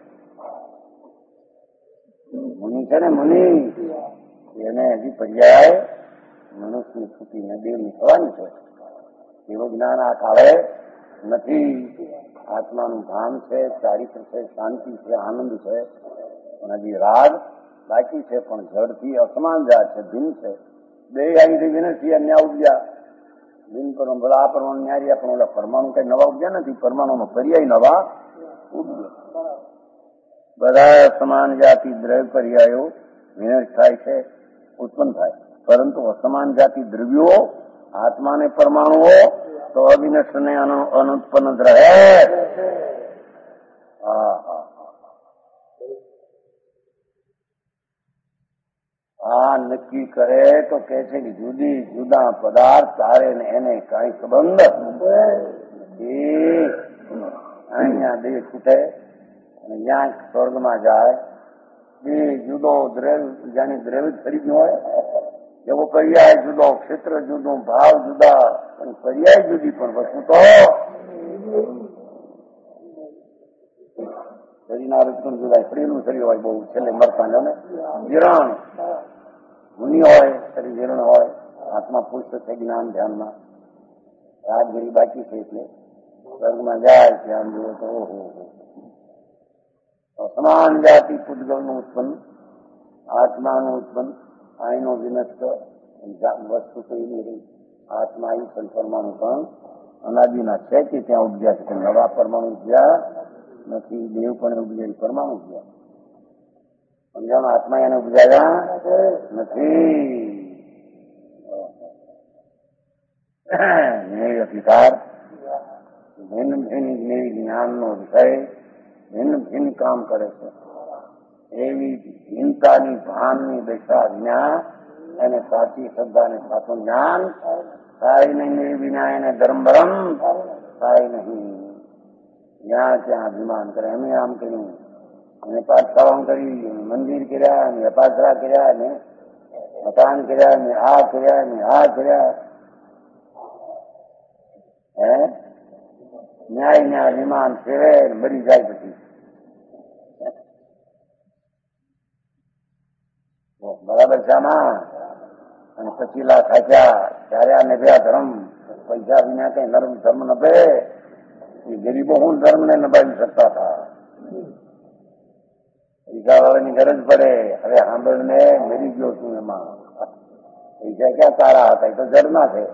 S2: મુનિ છે ને મુનિ, એને હજી પર્યાય મનુષ્યની છૂટીને દેવની થવાની છે. એવું જ્ઞાન આ કાળે નથી. આત્માનું ભાન છે, ચારિત્ર છે, શાંતિ છે, આનંદ છે, પણ હજી રાગ બાકી છે. પણ જડથી અસમાન જાત છે, ભિન્ન છે. બે આવી વિનંતી અન્યા ઉપજ્યા. ભિન્ન પરમ ભલા આ પરમાણુ ન્યાર્યા, પણ ઓલા પરમાણુ કઈ નવા ઉપજ્યા નથી. પરમાણુનો પર્યાય નવા ઉપજ્યા. બધા સમાન જાતિ દ્રવ્ય પર્યાયો વિનશ થાય છે, ઉત્પન્ન થાય. પરંતુ અસમાન જાતિ દ્રવ્યો આત્માને પરમાણુઓ તો અવિનશ ને અનુત્પન્ન જ રહે. આ નક્કી કરે તો કે છે કે જુદી જુદા પદાર્થ તારે ને એને કઈ સંબંધ એ અહીંયા દેહ છૂટે અને જ્યાં સ્વર્ગમાં જાય બે જુદો દ્રવ્ય જાણે દ્રવ્ય ખરીદ હોય એવો પર્યાય જુદો, ક્ષેત્ર જુદો, ભાવ જુદા, પણ પર્યાય જુદી. પણ વસ્તુ તો શરીરના રચકણ જુદા. સ્ત્રીનું શરીર હોય બહુ છેલ્લે મરતા ને જીરણ, મુનિ હોય શરીર જીરણ હોય. આત્મા પુષ્ટ છે જ્ઞાન ધ્યાનમાં, રાજગીરી બાકી છે. એટલે સ્વર્ગમાં જાય ધ્યાન જુઓ તો ઓહો સમાન જાતિ પૂતગલનું ઉત્પન્ન, આત્માનું ઉત્પન્ન, આઈનો વિનષ્ટ વસ્તુ તો એની રહી. આત્મા ઈ પરમાણુ પણ અનાદિના છે કે ત્યાં ઉપજ્યા છે. નવા પરમાણુ ઉપજ્યા નથી. દેવ પણ ઉપજ્યા, પરમાણુ ઉપજ્યા. સમજાણો? આત્મા એને ઉપજાયા નથી. જ્ઞેય અધિકાર ભિન્ન ભિન્ન જ્ઞેય જ્ઞાનનો વિષય ભિન્ન ભિન્ન કામ કરે છે. એવી ભિન્નતાની ભાનની દશા જ્ઞાન એને સાચી શ્રદ્ધા ને સાચું જ્ઞાન થાય નહીં. એ વિના એને ધર્મ ભરમ થાય નહીં. જ્યાં ત્યાં અભિમાન કરે. અમે આમ કર્યું, અને પાઠશાળા કરી, મંદિર કર્યા, ને અપાસરા કર્યા, ને મકાન કર્યા, ને આ કર્યા, ને આ કર્યા. હે ન્યાય ન્યાય અભિમાન ફેરે મરી જાય. પછી બરાબર છે આમાં. અને પછી લાખ ખાચ્યા ત્યારે આ નભ્યા ધર્મ. પૈસા વિના કઈ નરમ ધર્મ નભે. એ ગરીબો હું ધર્મ ને નભાવી શકતા હતા. પૈસા વાળાની ગરજ પડે. હવે સાંભળ ને મરી ગયો છું એમાં. પૈસા ક્યાં તારા હતા? એ તો જડના છે.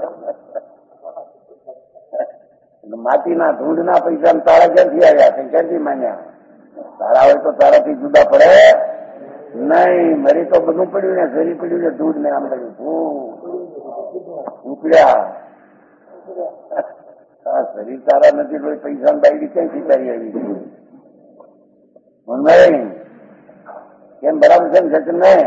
S2: માટીના ધૂળના પૈસા તારા ક્યાંથી આવ્યા? ક્યાંથી માન્યા? તારા હોય તો તારાથી જુદા પડે નહીં. મરી તો બધું પડ્યું ને, શરીર પડ્યું છે, દૂધ ને આમ પડ્યું ઉપડ્યા. શરીર તારા નથી તો પૈસા બાયડી ક્યાંથી તારી આવી? નહીં કેમ? બરાબર છે ને સચન? ને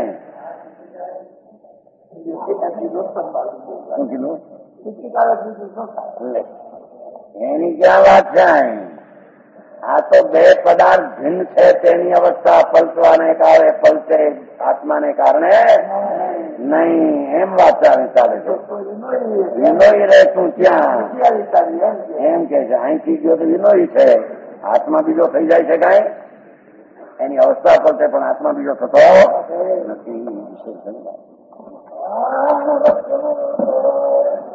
S2: શું કીધું? એની ક્યાં વાત છે? આ તો બે પદાર્થ ભિન્ન છે તેની અવસ્થા પલટવાને કારણે પલટે, આત્માને કારણે નહીં. એમ વાત ચાલે ચાલે છે. વિનોઈ રહે તું ત્યાં એમ કે છે. અહીંથી ગયો તો વિનોઈ છે, આત્મા બીજો થઈ જાય છે કઈ? એની અવસ્થા પલટે પણ આત્મા બીજો થતો નથી.